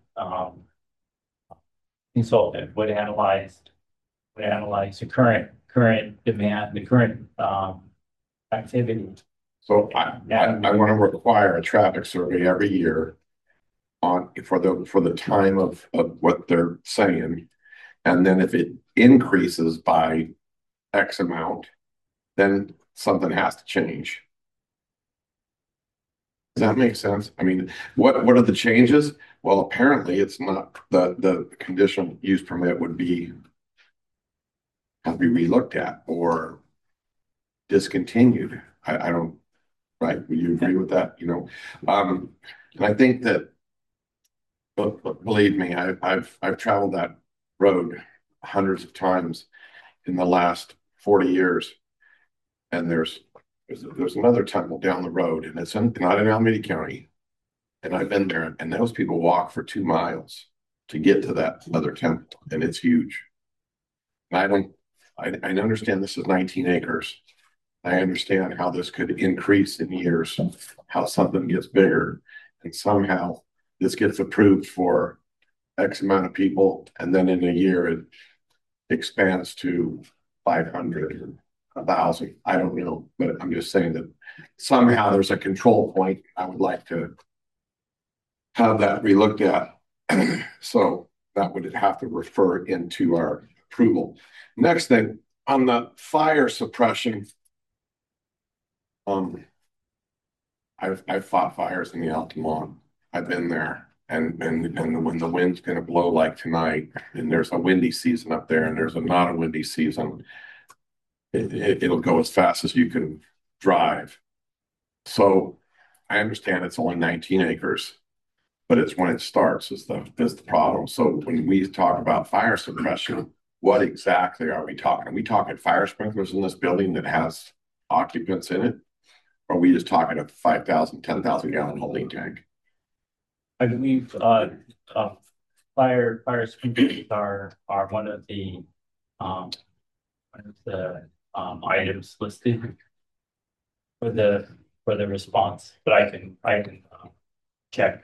consultant would analyze the current demand, the current activity. So I want to require a traffic survey every year for the time of what they're saying. And then if it increases by X amount, then something has to change. Does that make sense? I mean, what are the changes? Well, apparently it's not the conditional use permit would have to be relooked at or discontinued. I don't, right? Would you agree with that? And I think that, believe me, I've traveled that road hundreds of times in the last 40 years, and there's another temple down the road, and it's not in Alameda County, and I've been there, and those people walk for 2 miles to get to that other temple, and it's huge. And I understand this is 19 acres. I understand how this could increase in years, how something gets bigger, and somehow this gets approved for X amount of people, and then in a year it expands to 500, 1,000. I don't know, but I'm just saying that somehow there's a control point. I would like to have that relooked at. So that would have to refer into our approval. Next thing, on the fire suppression, I I've fought fires in the Altamont. I've been there. And when the wind's gonna blow like tonight, and there's a windy season up there, and there's a not a windy season, it'll go as fast as you can drive. So I understand it's only 19 acres, but it's when it starts is the problem. So when we talk about fire suppression, what exactly are we talking? Are we talking fire sprinklers in this building that has occupants in it? Or are we just talking a 5,000, 10,000 gallon holding tank? I believe, fire sprinklers are um, one of the, items listed for the response, but I can check.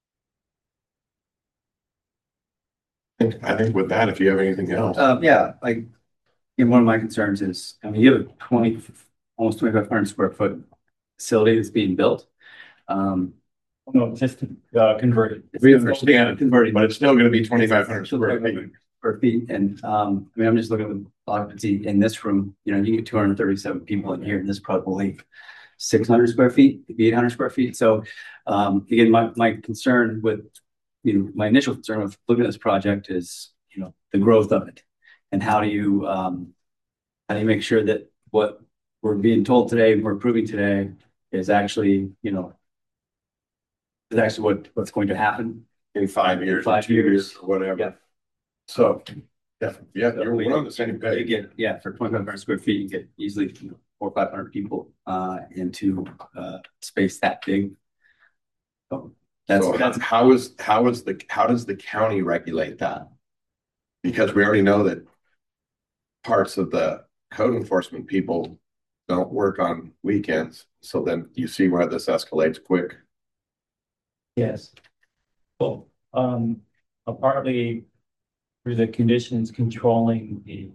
I think with that, if you have anything else. Yeah, like, one of my concerns is, I mean, you have a almost 2,500 square foot facility that's being built. No, just converted. We understand it, converting, but it's still gonna be 2,500 square feet. And, I mean, I'm just looking at the occupancy in this room, you get 237 people in here, and this probably 600 square feet, maybe 800 square feet. So, again, my concern with, my initial concern with looking at this project is, the growth of it. And how do you make sure that what we're being told today, we're approving today is actually, is actually what's going to happen in 5 years, 5 2 years, years. or whatever. Yeah. So, yeah, we're on the same page. For 2,500 square feet, you get easily 400 or 500 people into space that big. So how does the county regulate that? Because we already know that parts of the code enforcement people don't work on weekends. So then you see where this escalates quick. Yes. Well, partly through the conditions controlling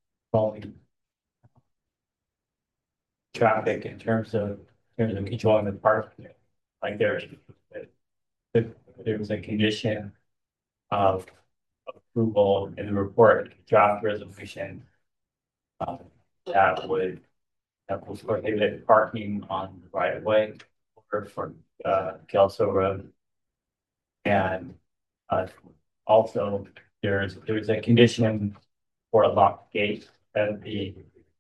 traffic in terms of controlling the parking. Like there was a condition of approval in the report draft resolution that would prohibit parking on the right of way for Kelso Road. And also there was a condition for a locked gate at the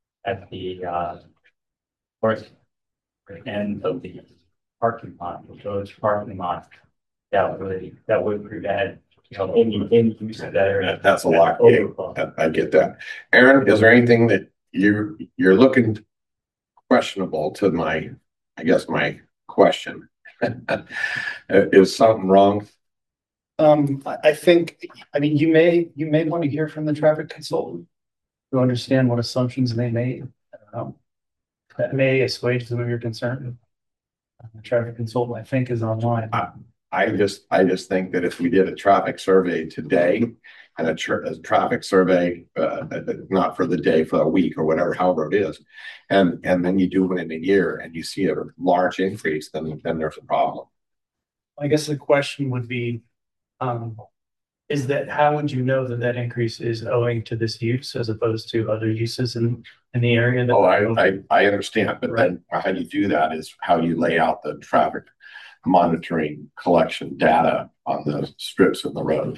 north end of the parking lot, the village parking lot, that would prevent any use of that area. That's a locked gate. I get that. Aaron, is there anything that you're looking questionable to my question? Is something wrong? I think, you may want to hear from the traffic consultant to understand what assumptions they made. That may assuage some of your concern. The traffic consultant, I think, is online. I just think that if we did a traffic survey today and a traffic survey, not for the day, for a week or whatever, however it is, and then you do one in a year and you see a large increase, then there's a problem. I guess the question would be, is that how would you know that increase is owing to this use as opposed to other uses in the area? I understand, but then how you do that is how you lay out the traffic monitoring collection data on the strips of the road.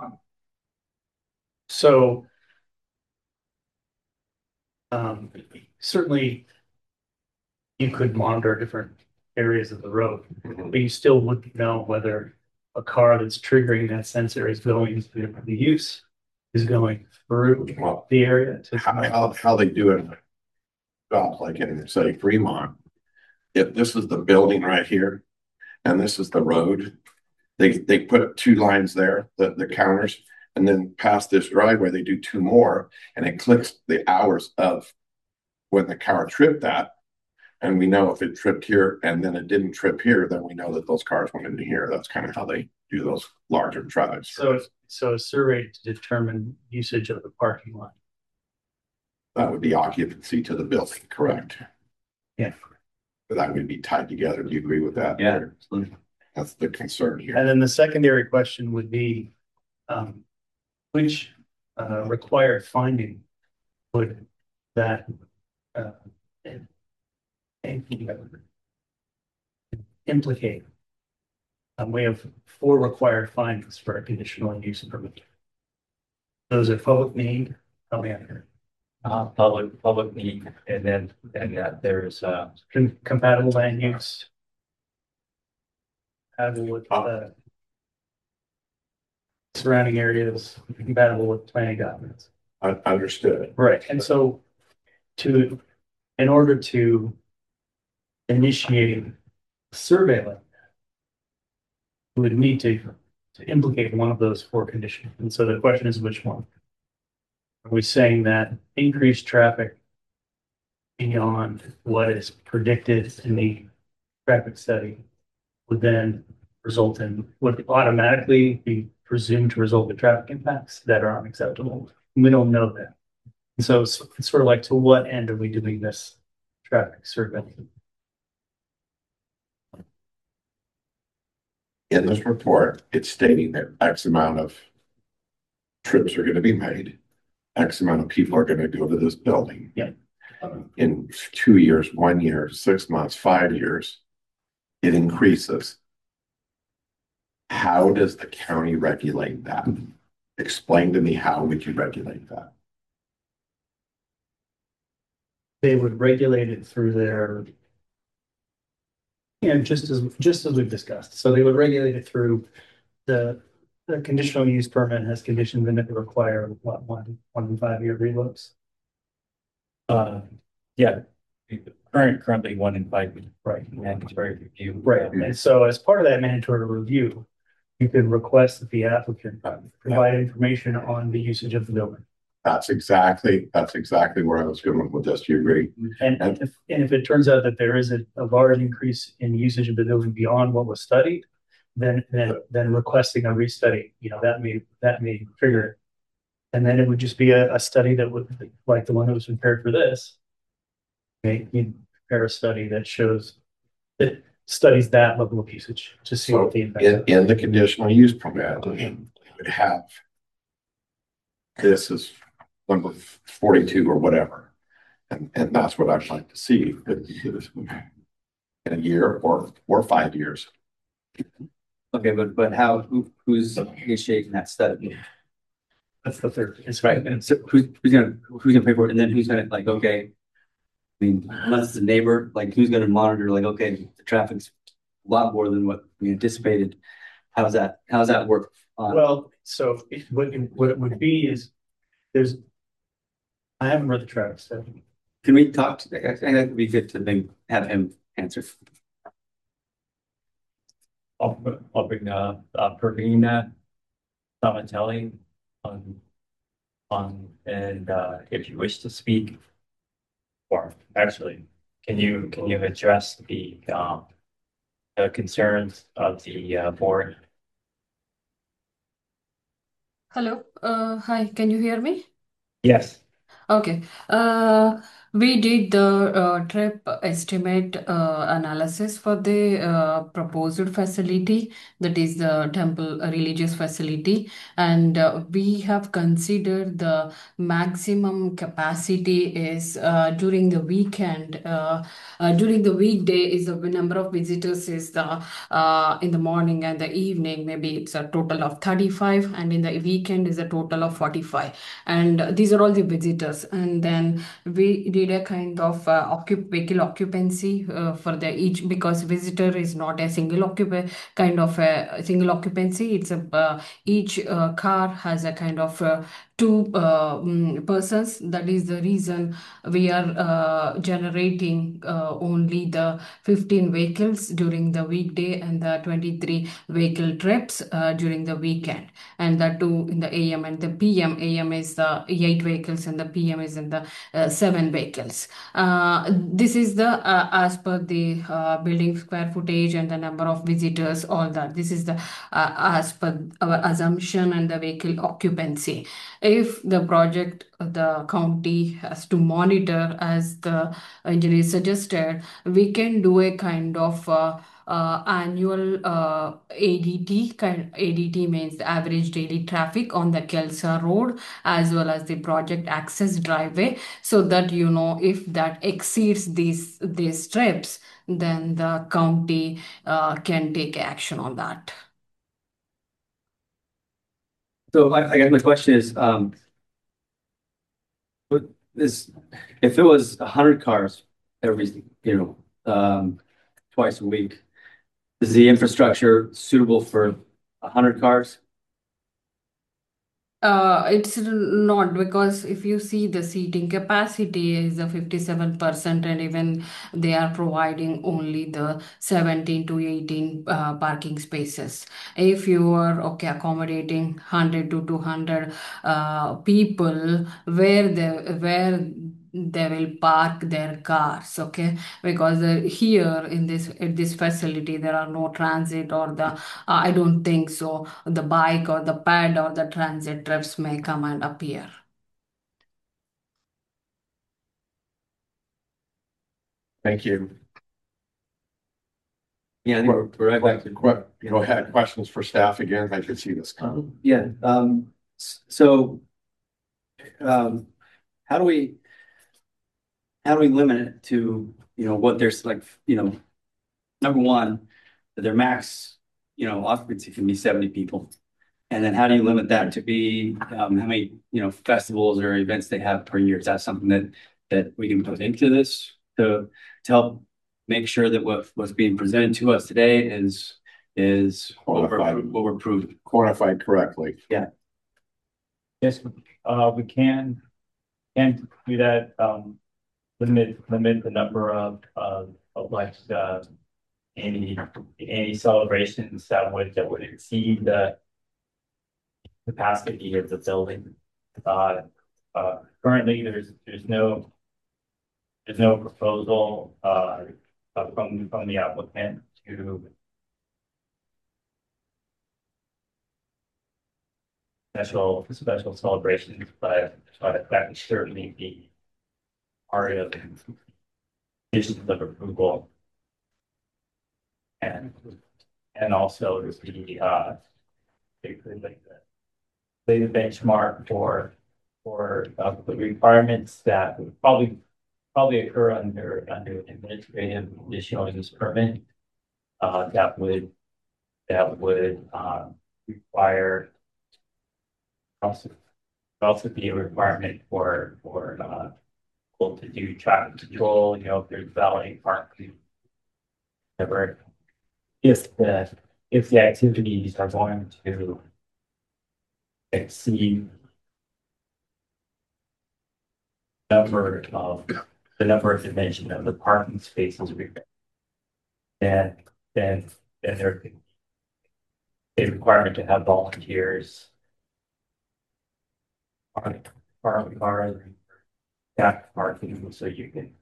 So certainly you could monitor different areas of the road, but you still wouldn't know whether a car that's triggering that sensor is going to the use, is going through the area. How they do it, like in, say, Fremont, if this is the building right here and this is the road, they put 2 lines there, the counters, and then past this driveway they do 2 more, and it clicks the hours of when the car tripped that. And we know if it tripped here and then it didn't trip here, then we know that those cars went into here. That's kind of how they do those larger drives. So a survey to determine usage of the parking lot. That would be occupancy to the building, correct? Yeah. But that would be tied together. Do you agree with that? Yeah. That's the concern here. And then the secondary question would be, which required finding would that implicate. We have 4 required findings for a conditional use permit. Those are public need, help me out here. Public need, and then, there's, Compatible land use. Compatible with surrounding areas, compatible with planning documents. Understood. Right, and so in order to initiate a survey like that, we would need to implicate one of those 4 conditions. And so the question is, which one? Are we saying that increased traffic beyond what is predicted in the traffic study would then would automatically be presumed to result in traffic impacts that are unacceptable? We don't know that. And so it's sort of like, to what end are we doing this traffic survey? In this report, it's stating that X amount of trips are gonna be made. X amount of people are gonna go to this building. Yeah. In 2 years, 1 year, 6 months, 5 years, it increases. How does the county regulate that? Explain to me, how would you regulate that? They would regulate it through their, just as we've discussed. So they would regulate it through the conditional use permit has conditions in it that require what, 1 in 5 year relooks. yeah. Currently 1 in 5, right, mandatory review. Right, and so as part of that mandatory review, you could request that the applicant provide information on the usage of the building. That's exactly where I was going with this. Do you agree? And if it turns out that there is a large increase in usage of the building beyond what was studied, then requesting a restudy, that may trigger it. And then it would just be a study that would, like the one that was prepared for this. You prepare a study that studies that level of usage to see what the impact in the conditional use permit, you would have, this is number 42 or whatever. And that's what I'd like to see in a year or 5 years. Okay, but who's initiating that study? That's the third. That's right. And so who's gonna pay for it? And then who's gonna, like, okay, I mean, unless the neighbor, like, who's gonna monitor, like, okay, the traffic's a lot more than what we anticipated. How's that work? Well, so what it would be is I haven't read the traffic study. Can we talk to, I think that'd be good to maybe have him answer. I'll bring Praveen Samatelli on, and if you wish to speak, or actually, can you address the concerns of the board? Hello. Hi. Can you hear me? Yes. Okay. We did the trip estimate analysis for the proposed facility, that is the temple religious facility, and we have considered the maximum capacity is during the weekend. During the weekday is the number of visitors is the in the morning and the evening, maybe it's a total of 35, and in the weekend is a total of 45, and these are all the visitors. And then we did a kind of vehicle occupancy for the each, because visitor is not a single kind of a single occupancy. It's a each car has a kind of 2 persons. That is the reason we are generating only the 15 vehicles during the weekday and the 23 vehicle trips during the weekend, and the 2 in the AM and the PM. AM is the 8 vehicles and the PM is in the 7 vehicles. This is the as per the building square footage and the number of visitors, all that. This is the as per our assumption and the vehicle occupancy. If the project, the county has to monitor, as the engineer suggested, we can do a kind of annual ADT. ADT means the average daily traffic on the Kelsa Road as well as the project access driveway, so that if that exceeds these trips, then the county can take action on that. So I guess my question is, what is, if it was 100 cars every, twice a week, is the infrastructure suitable for 100 cars? It's not, because if you see the seating capacity is a 57%, and even they are providing only the 17 to 18 parking spaces. If you are accommodating 100 to 200 people, where they will park their cars, because here in this facility there are no transit, or the I don't think so the bike or the pad or the transit trips may come and appear. Thank you. Yeah, I think we're right back to. Had questions for staff again? I could see this. Yeah, so, how do we limit it to, what there's like, number one, that their max, occupancy can be 70 people. And then how do you limit that to be, how many, festivals or events they have per year? Is that something that we can put into this to help make sure that what's being presented to us today is what we're proving? Quantified correctly. Yeah. Yes, we can do that. Limit the number of like any celebrations that would exceed the capacity of the building. Currently, there's no proposal from the applicant to special celebrations, but that would certainly be part of conditions of approval, and also the the benchmark for the requirements that would probably occur under an administrative conditional use permit. That would require also be a requirement for to do traffic control. If there's valet parking, whatever. If the activities are going to exceed the number of dimension of the parking spaces, then there could be a requirement to have volunteers parking, so you can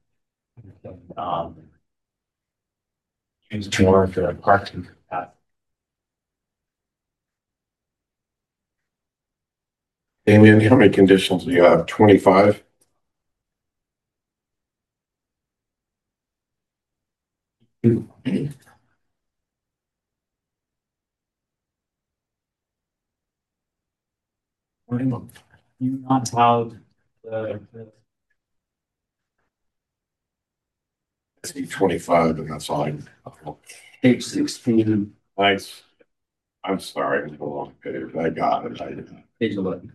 use more of the parking capacity. Damien, how many conditions do you have? 25? You not how the I see 25, and that's all I. Page 16, Nice. I'm sorry, it's a long page. I got it. page 11.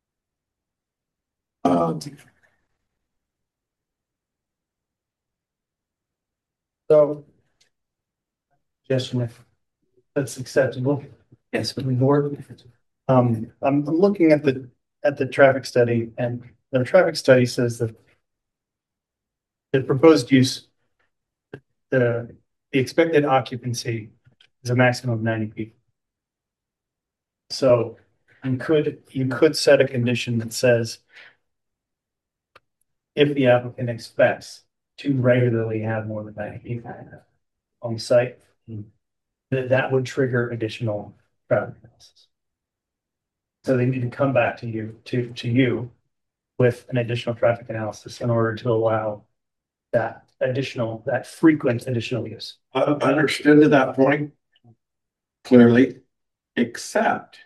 So, suggestion if that's acceptable. Yes. To the board. I'm looking at the traffic study, and the traffic study says that the proposed use, the expected occupancy is a maximum of 90 people. So you could set a condition that says if the applicant expects to regularly have more than 90 people on site, that would trigger additional traffic analysis. So they need to come back to you with an additional traffic analysis in order to allow that frequent additional use. Understood to that point clearly, except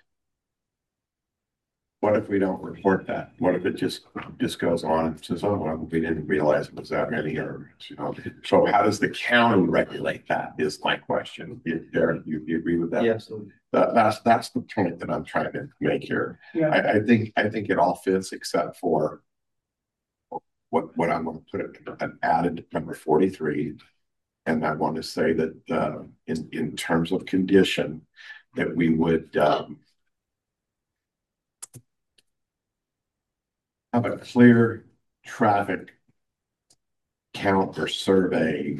what if we don't report that? What if it just goes on and says, oh, well, we didn't realize it was that many or, you know, so how does the county regulate that is my question. Derek, you agree with that? Yeah, absolutely. That's the point that I'm trying to make here. Yeah. I think it all fits except for what I'm going to put an added number 43. And I want to say that in terms of condition, that we would have a clear traffic count or survey.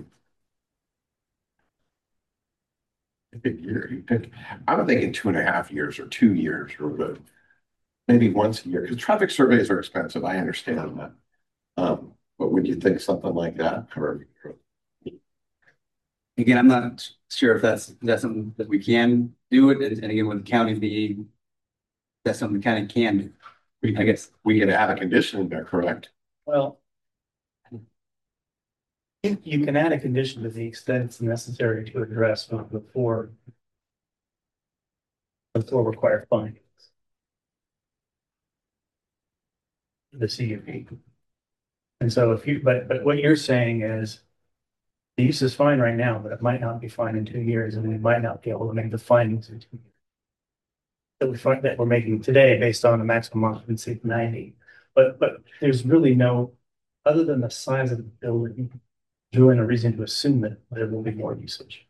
I'm thinking 2.5 years or 2 years or maybe once a year because traffic surveys are expensive. I understand that. But would you think something like that? Or Again, I'm not sure if that's something that we can do it. And again, with the county being, that's something the county can do. I guess we can add a condition in there, correct? Well, you can add a condition to the extent it's necessary to address before required findings. The CUP. And so if you, but what you're saying is the use is fine right now, but it might not be fine in 2 years, and we might not be able to make the findings in 2 years. That we find that we're making today based on a maximum occupancy of 90. But there's really no, other than the size of the building, there's no reason to assume that there will be more usage.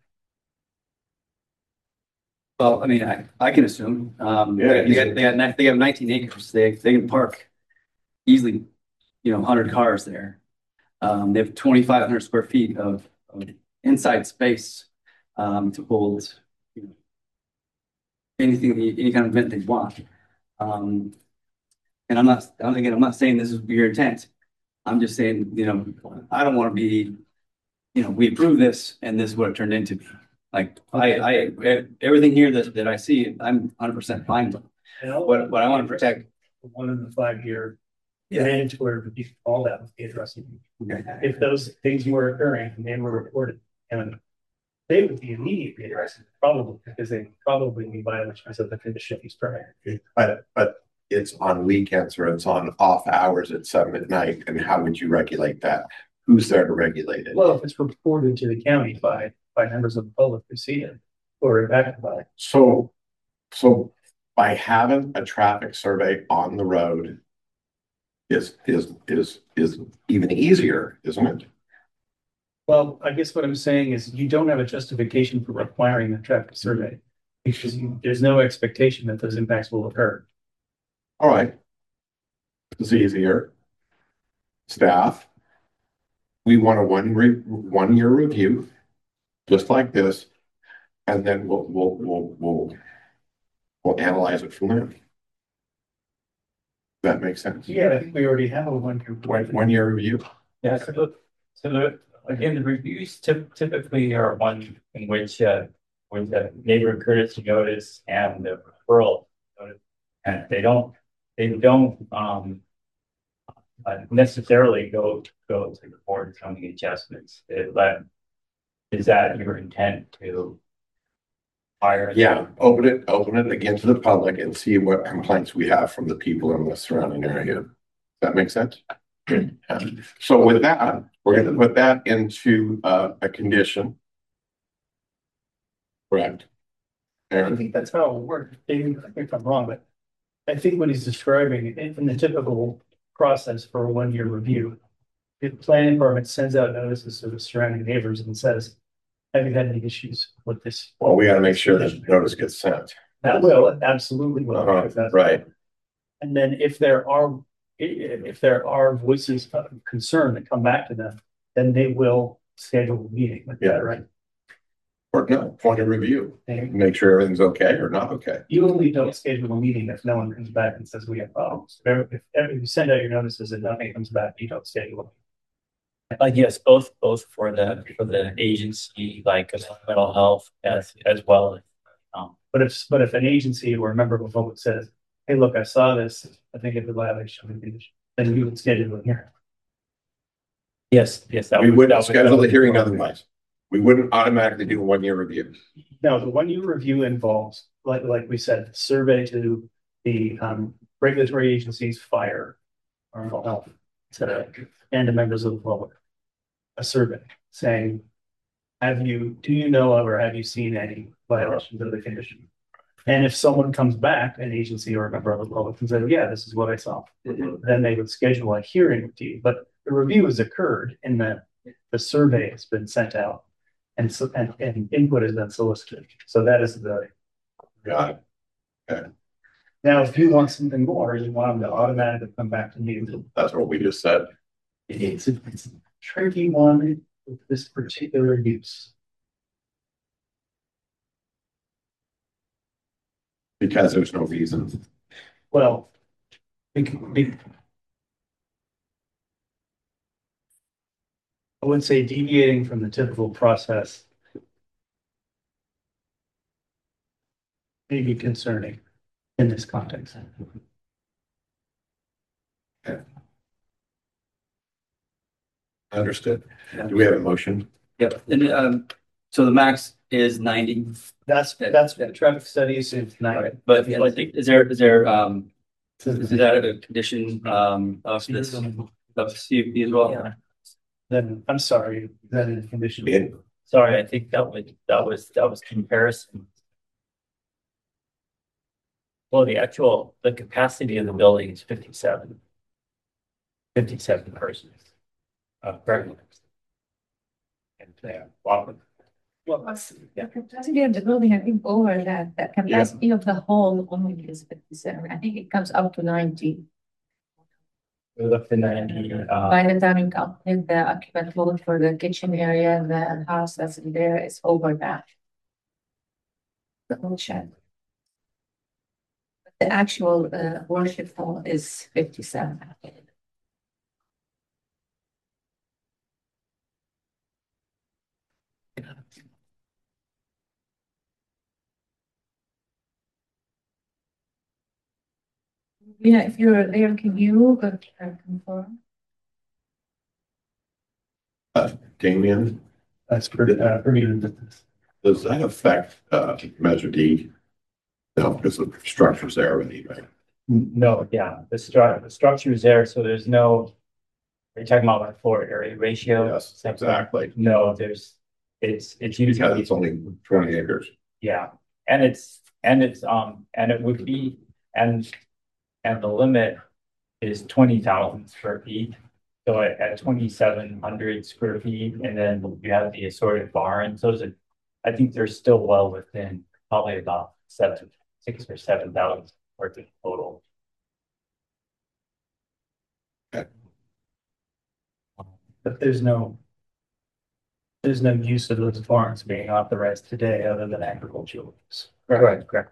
well, I mean, I can assume. They have 19 acres. They can park easily, 100 cars there. They have 2,500 square feet of inside space to hold anything, any kind of event they want. And I'm not saying this is your intent. I'm just saying, I don't want to be, we approve this and this is what it turned into. Like I everything here that I see, I'm 100% fine with. What I want to protect. 1 in the 5 year mandatory all that would be addressing. Okay. If those things were occurring and they were reported, and they would be immediately addressed, probably because they probably be violations of the conditional use permit. But it's on weekends or it's on off hours at 7 at night. And how would you regulate that? Who's there to regulate it? Well, if it's reported to the county by members of the public who see it or impacted by it. So by having a traffic survey on the road is even easier, isn't it? Well, I guess what I'm saying is you don't have a justification for requiring the traffic survey because there's no expectation that those impacts will occur. All right. It's easier. Staff, we want a 1 year review, just like this, and then we'll analyze it from there. That makes sense. Yeah, I think we already have a 1 year. 1 year review. Yeah, again, the reviews typically are one in which with the neighbor courtesy notice and the referral notice, and they don't necessarily go to the board for any adjustments. Is that your intent to hire? Yeah, open it again to the public and see what complaints we have from the people in the surrounding area. That makes sense? So with that, we're going to put that into a condition. Correct. I think that's how it works. If I'm wrong, but I think when he's describing it in the typical process for a 1 year review, the planning department sends out notices to the surrounding neighbors and says, have you had any issues with this? Well, we got to make sure that notice gets sent. That will, absolutely will. Right. And then if there are voices of concern that come back to them, then they will schedule a meeting with that, right? Or no, point of review. Make sure everything's okay or not okay. You only don't schedule a meeting if no one comes back and says we have problems. If you send out your notices and nothing comes back, you don't schedule it. Yes, both for the agency, like mental health as well. But if an agency or a member of the public says, hey, look, I saw this, I think it's a violation of the condition, then you would schedule a hearing. Yes, yes. We wouldn't schedule the hearing otherwise. We wouldn't automatically do a 1-year review. No, the 1-year review involves, like we said, survey to the regulatory agencies, fire, or health, etc., and the members of the public. A survey saying, do you know of or have you seen any violations of the condition? And if someone comes back, an agency or a member of the public, and says, yeah, this is what I saw, then they would schedule a hearing with you. But the review has occurred in that the survey has been sent out and input has been solicited. So that is the. Got it. Okay. Now, if you want something more, you want them to automatically come back to you. That's what we just said. It's a tricky one with this particular use. Because there's no reason. Well, I would say deviating from the typical process may be concerning in this context. Understood. Do we have a motion? Yep, and so the max is 90. That's the traffic studies is not. But I think is there is that a condition of this of CUP as well? Yeah. Then I'm sorry, that is a condition. Yeah. Sorry, I think that was comparison. Well, the capacity of the building is 57. 57 persons. Correct. And Well, the capacity of the building, I think over that, the capacity of the hall only is 57. I think it comes up to 90. We looked in 90. By the time you calculate the occupant load for the kitchen area, the house that's in there is over that. The whole shed. The actual worship hall is 57. Yeah, if you're there, can you go to confirm? Damien, That's pretty does that affect Measure D? No, because the structure's there already, right? No, yeah, the structure is there, so there's no. Are you talking about my floor area ratio? Yes, exactly. No, it's usually. Because it's only 20 acres. Yeah, and it would be, and the limit is 20,000 square feet. So at 2,700 square feet, and then you have the assorted barns. I think they're still well within probably about 6,000 or 7,000 worth of total. Okay. But there's no use of those farms being authorized today other than agricultural use. Correct.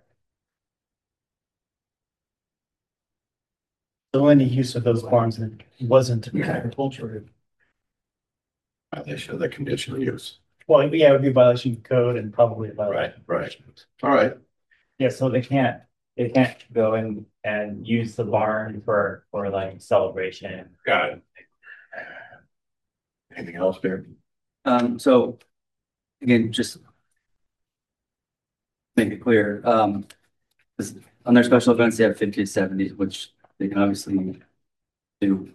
So any use of those farms that wasn't agricultural. Violation of the conditional use. Well, yeah, it would be a violation of code and probably a violation. Right. All right. Yeah, so they can't go in and use the barn for like celebration. Got it. Anything else there? So again, just make it clear. 'Cause on their special events, they have 50 to 70, which they can obviously do.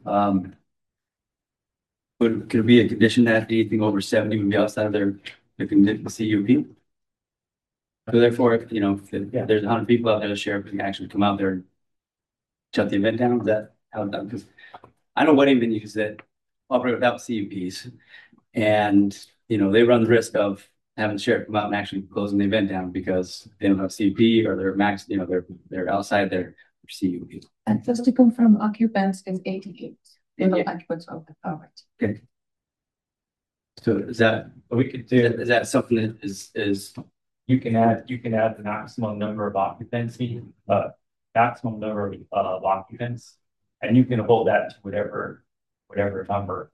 Could it be a condition that anything over 70 would be outside of the CUP? So therefore, if there's 100 people out there, the sheriff can actually come out there and shut the event down. Is that how it's done? Because I know wedding venues that operate without CUPs, and they run the risk of having the sheriff come out and actually closing the event down because they don't have CUP or they're max, they're outside their CUP. And just to confirm, occupants is 88. Yeah. Occupants of the property. Okay. So is that something that is You can add the maximum number of occupancy, maximum number of occupants, and you can hold that to whatever number.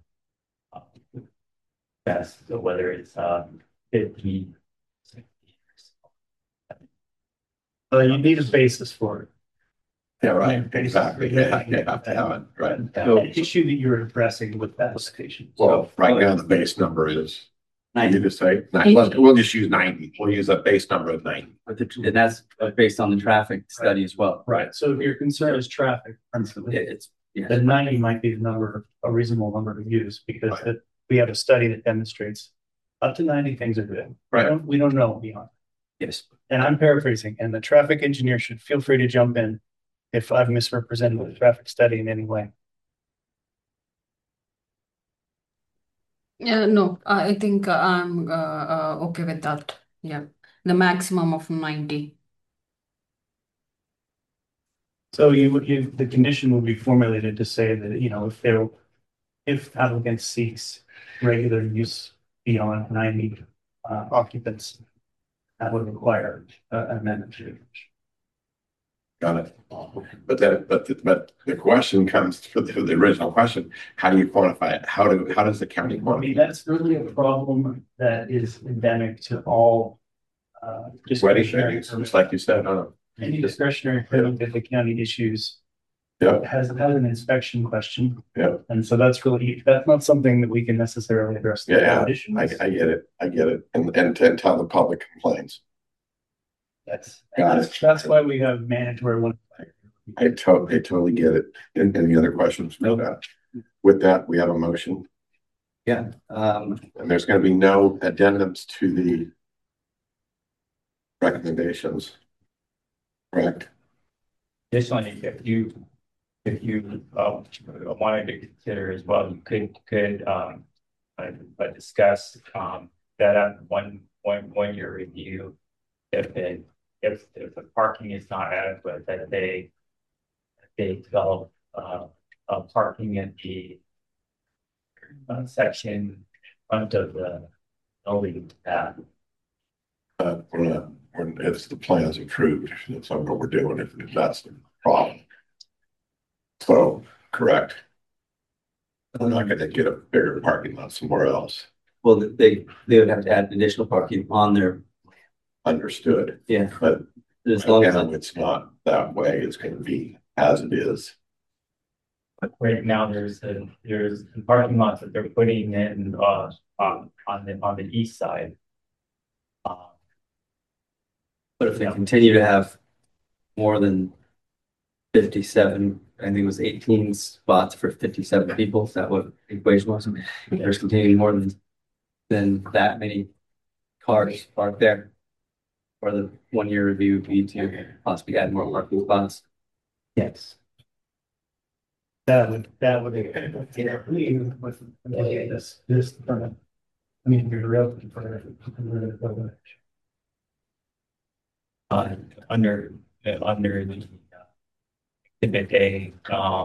Best, so whether it's 50, 60. So you need a basis for it. Yeah, right, exactly. Yeah, you have to have it, right. An issue that you're addressing with that application. Well, right now, the base number is, you 90. just say, we'll just use 90. We'll use a base number of 90. And that's based on the traffic study as well. Right, so if your concern is traffic, principally, It's, yeah. then 90 might be the number, a reasonable number to use, because we have a study that demonstrates up to 90 things are good. Right. We don't know beyond. Yes. And I'm paraphrasing, and the traffic engineer should feel free to jump in if I've misrepresented the traffic study in any way. No, I think I'm okay with that. Yeah, the maximum of 90. So the condition would be formulated to say that, you know, if applicant seeks regular use beyond 90 occupants, that would require an amendment to. Got it. But the question comes for the original question, how do you quantify it? How does the county I mean, quantify it? that's really a problem that is endemic to all Wedding discretionary venues, just like you said, any discretionary permit that the county issues yeah, has an inspection question. Yeah. And so that's not something that we can necessarily address. yeah, I get it. And tell the public complains. That's why we have mandatory one. I totally get it. And any other questions? No. With that, we have a motion. Yeah. And there's going to be no addendums to the recommendations. Correct. Additionally, if you wanted to consider as well, you could discuss that on one year review, if the parking is not adequate, that they develop parking in the section front of the building path. If the plan is approved, that's not what we're doing. If that's the problem. So, correct. We're not going to get a bigger parking lot somewhere else. Well, they would have to add additional parking on their. Understood. Yeah. But as long as again, it's not that way. It's going to be as it is. But right now, there's parking lots that they're putting in on the east side. But if they continue to have more than 57, I think it was 18 spots for 57 people. Is that what the equation was? There's continuing more than that many cars parked there. Or the 1 year review would be to possibly add more parking spots. Yes. That would with this permit. I mean, you're real for under the exhibit A,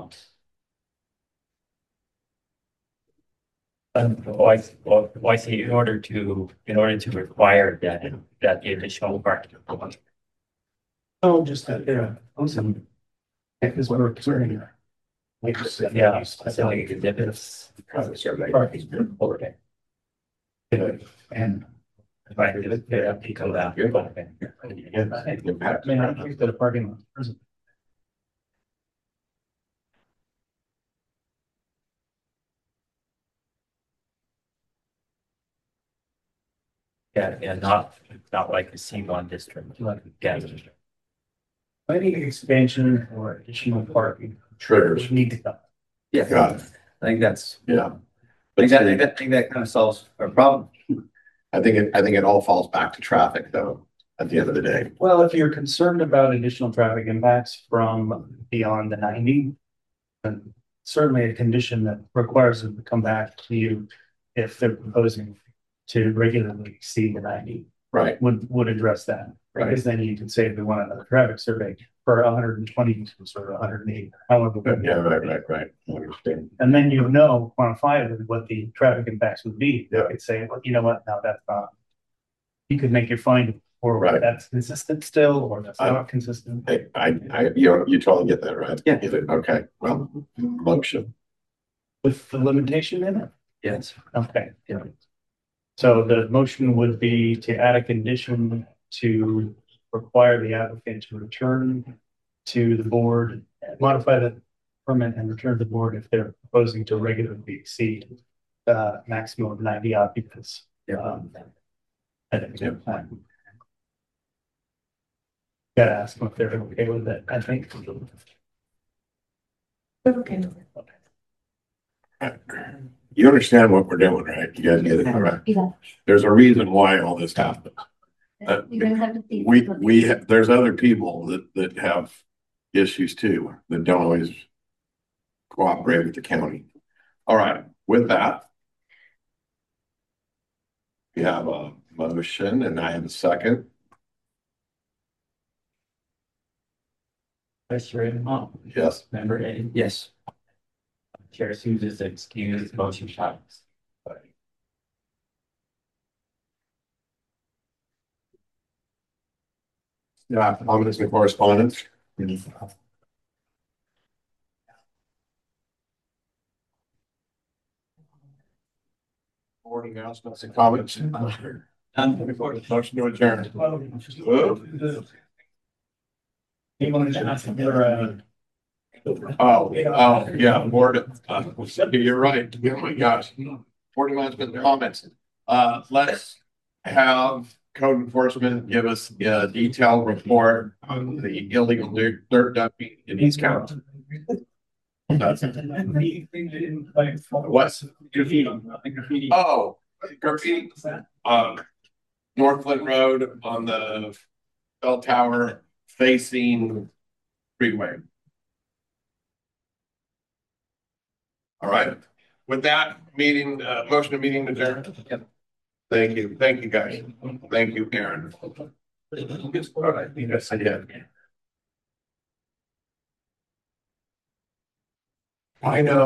why say in order to require that the additional parking. Oh, just that awesome. Because we're concerning her. Yeah, specific exhibits. Parking overday. And if I did it, they'd have to come down here. man, I think that a parking lot. Prison. Yeah, not like a C1 district, like a gas district. Any expansion or additional parking Triggers. need to come. Yeah. Got it. I think that's. Yeah. I think that kind of solves our problem. I think it all falls back to traffic though, at the end of the day. Well, if you're concerned about additional traffic impacts from beyond the 90, then certainly a condition that requires them to come back to you if they're proposing to regularly exceed the 90 Right. would address that. Right. Because then you can say if we want another traffic survey for 120 or 108, however. Yeah, right. I understand. And then you know quantifiably what the traffic impacts would be. Yeah. You could say, well, you know what, now that's not. You could make your finding or Right. that's consistent still, or that's not consistent. You totally get that, right? Yeah. Get it? Okay. Well, motion. With the limitation in it? Yes. Okay. Yeah. So the motion would be to add a condition to require the applicant to return to the board, modify the permit and return to the board if they're proposing to regularly exceed the maximum of 90 occupants. I think. Gotta ask them if they're okay with it, I think. Okay. You understand what we're doing, right? You guys get it, all right? Yeah. There's a reason why all this happened. You don't have to think. There's other people that have issues too, that don't always cooperate with the county. All right, with that. We have a motion and I have a second. Vice Chair Raymond. Yes. Member A. Yes. Chair Souza's excused, motion passes. Yeah, comments and correspondence. Board announcements and comments. Motion to adjourn. Oh, yeah, board, you're right. Oh my gosh. Board announcements and comments. Let's have code enforcement give us a detailed report on the illegal dirt dumping in East County. What's graffiti? Oh, graffiti. Northland Road on the bell tower facing freeway. All right. With that meeting, motion of meeting adjourned. Thank you. Thank you, guys. Thank you, Aaron. All right. Yes, I did. I know.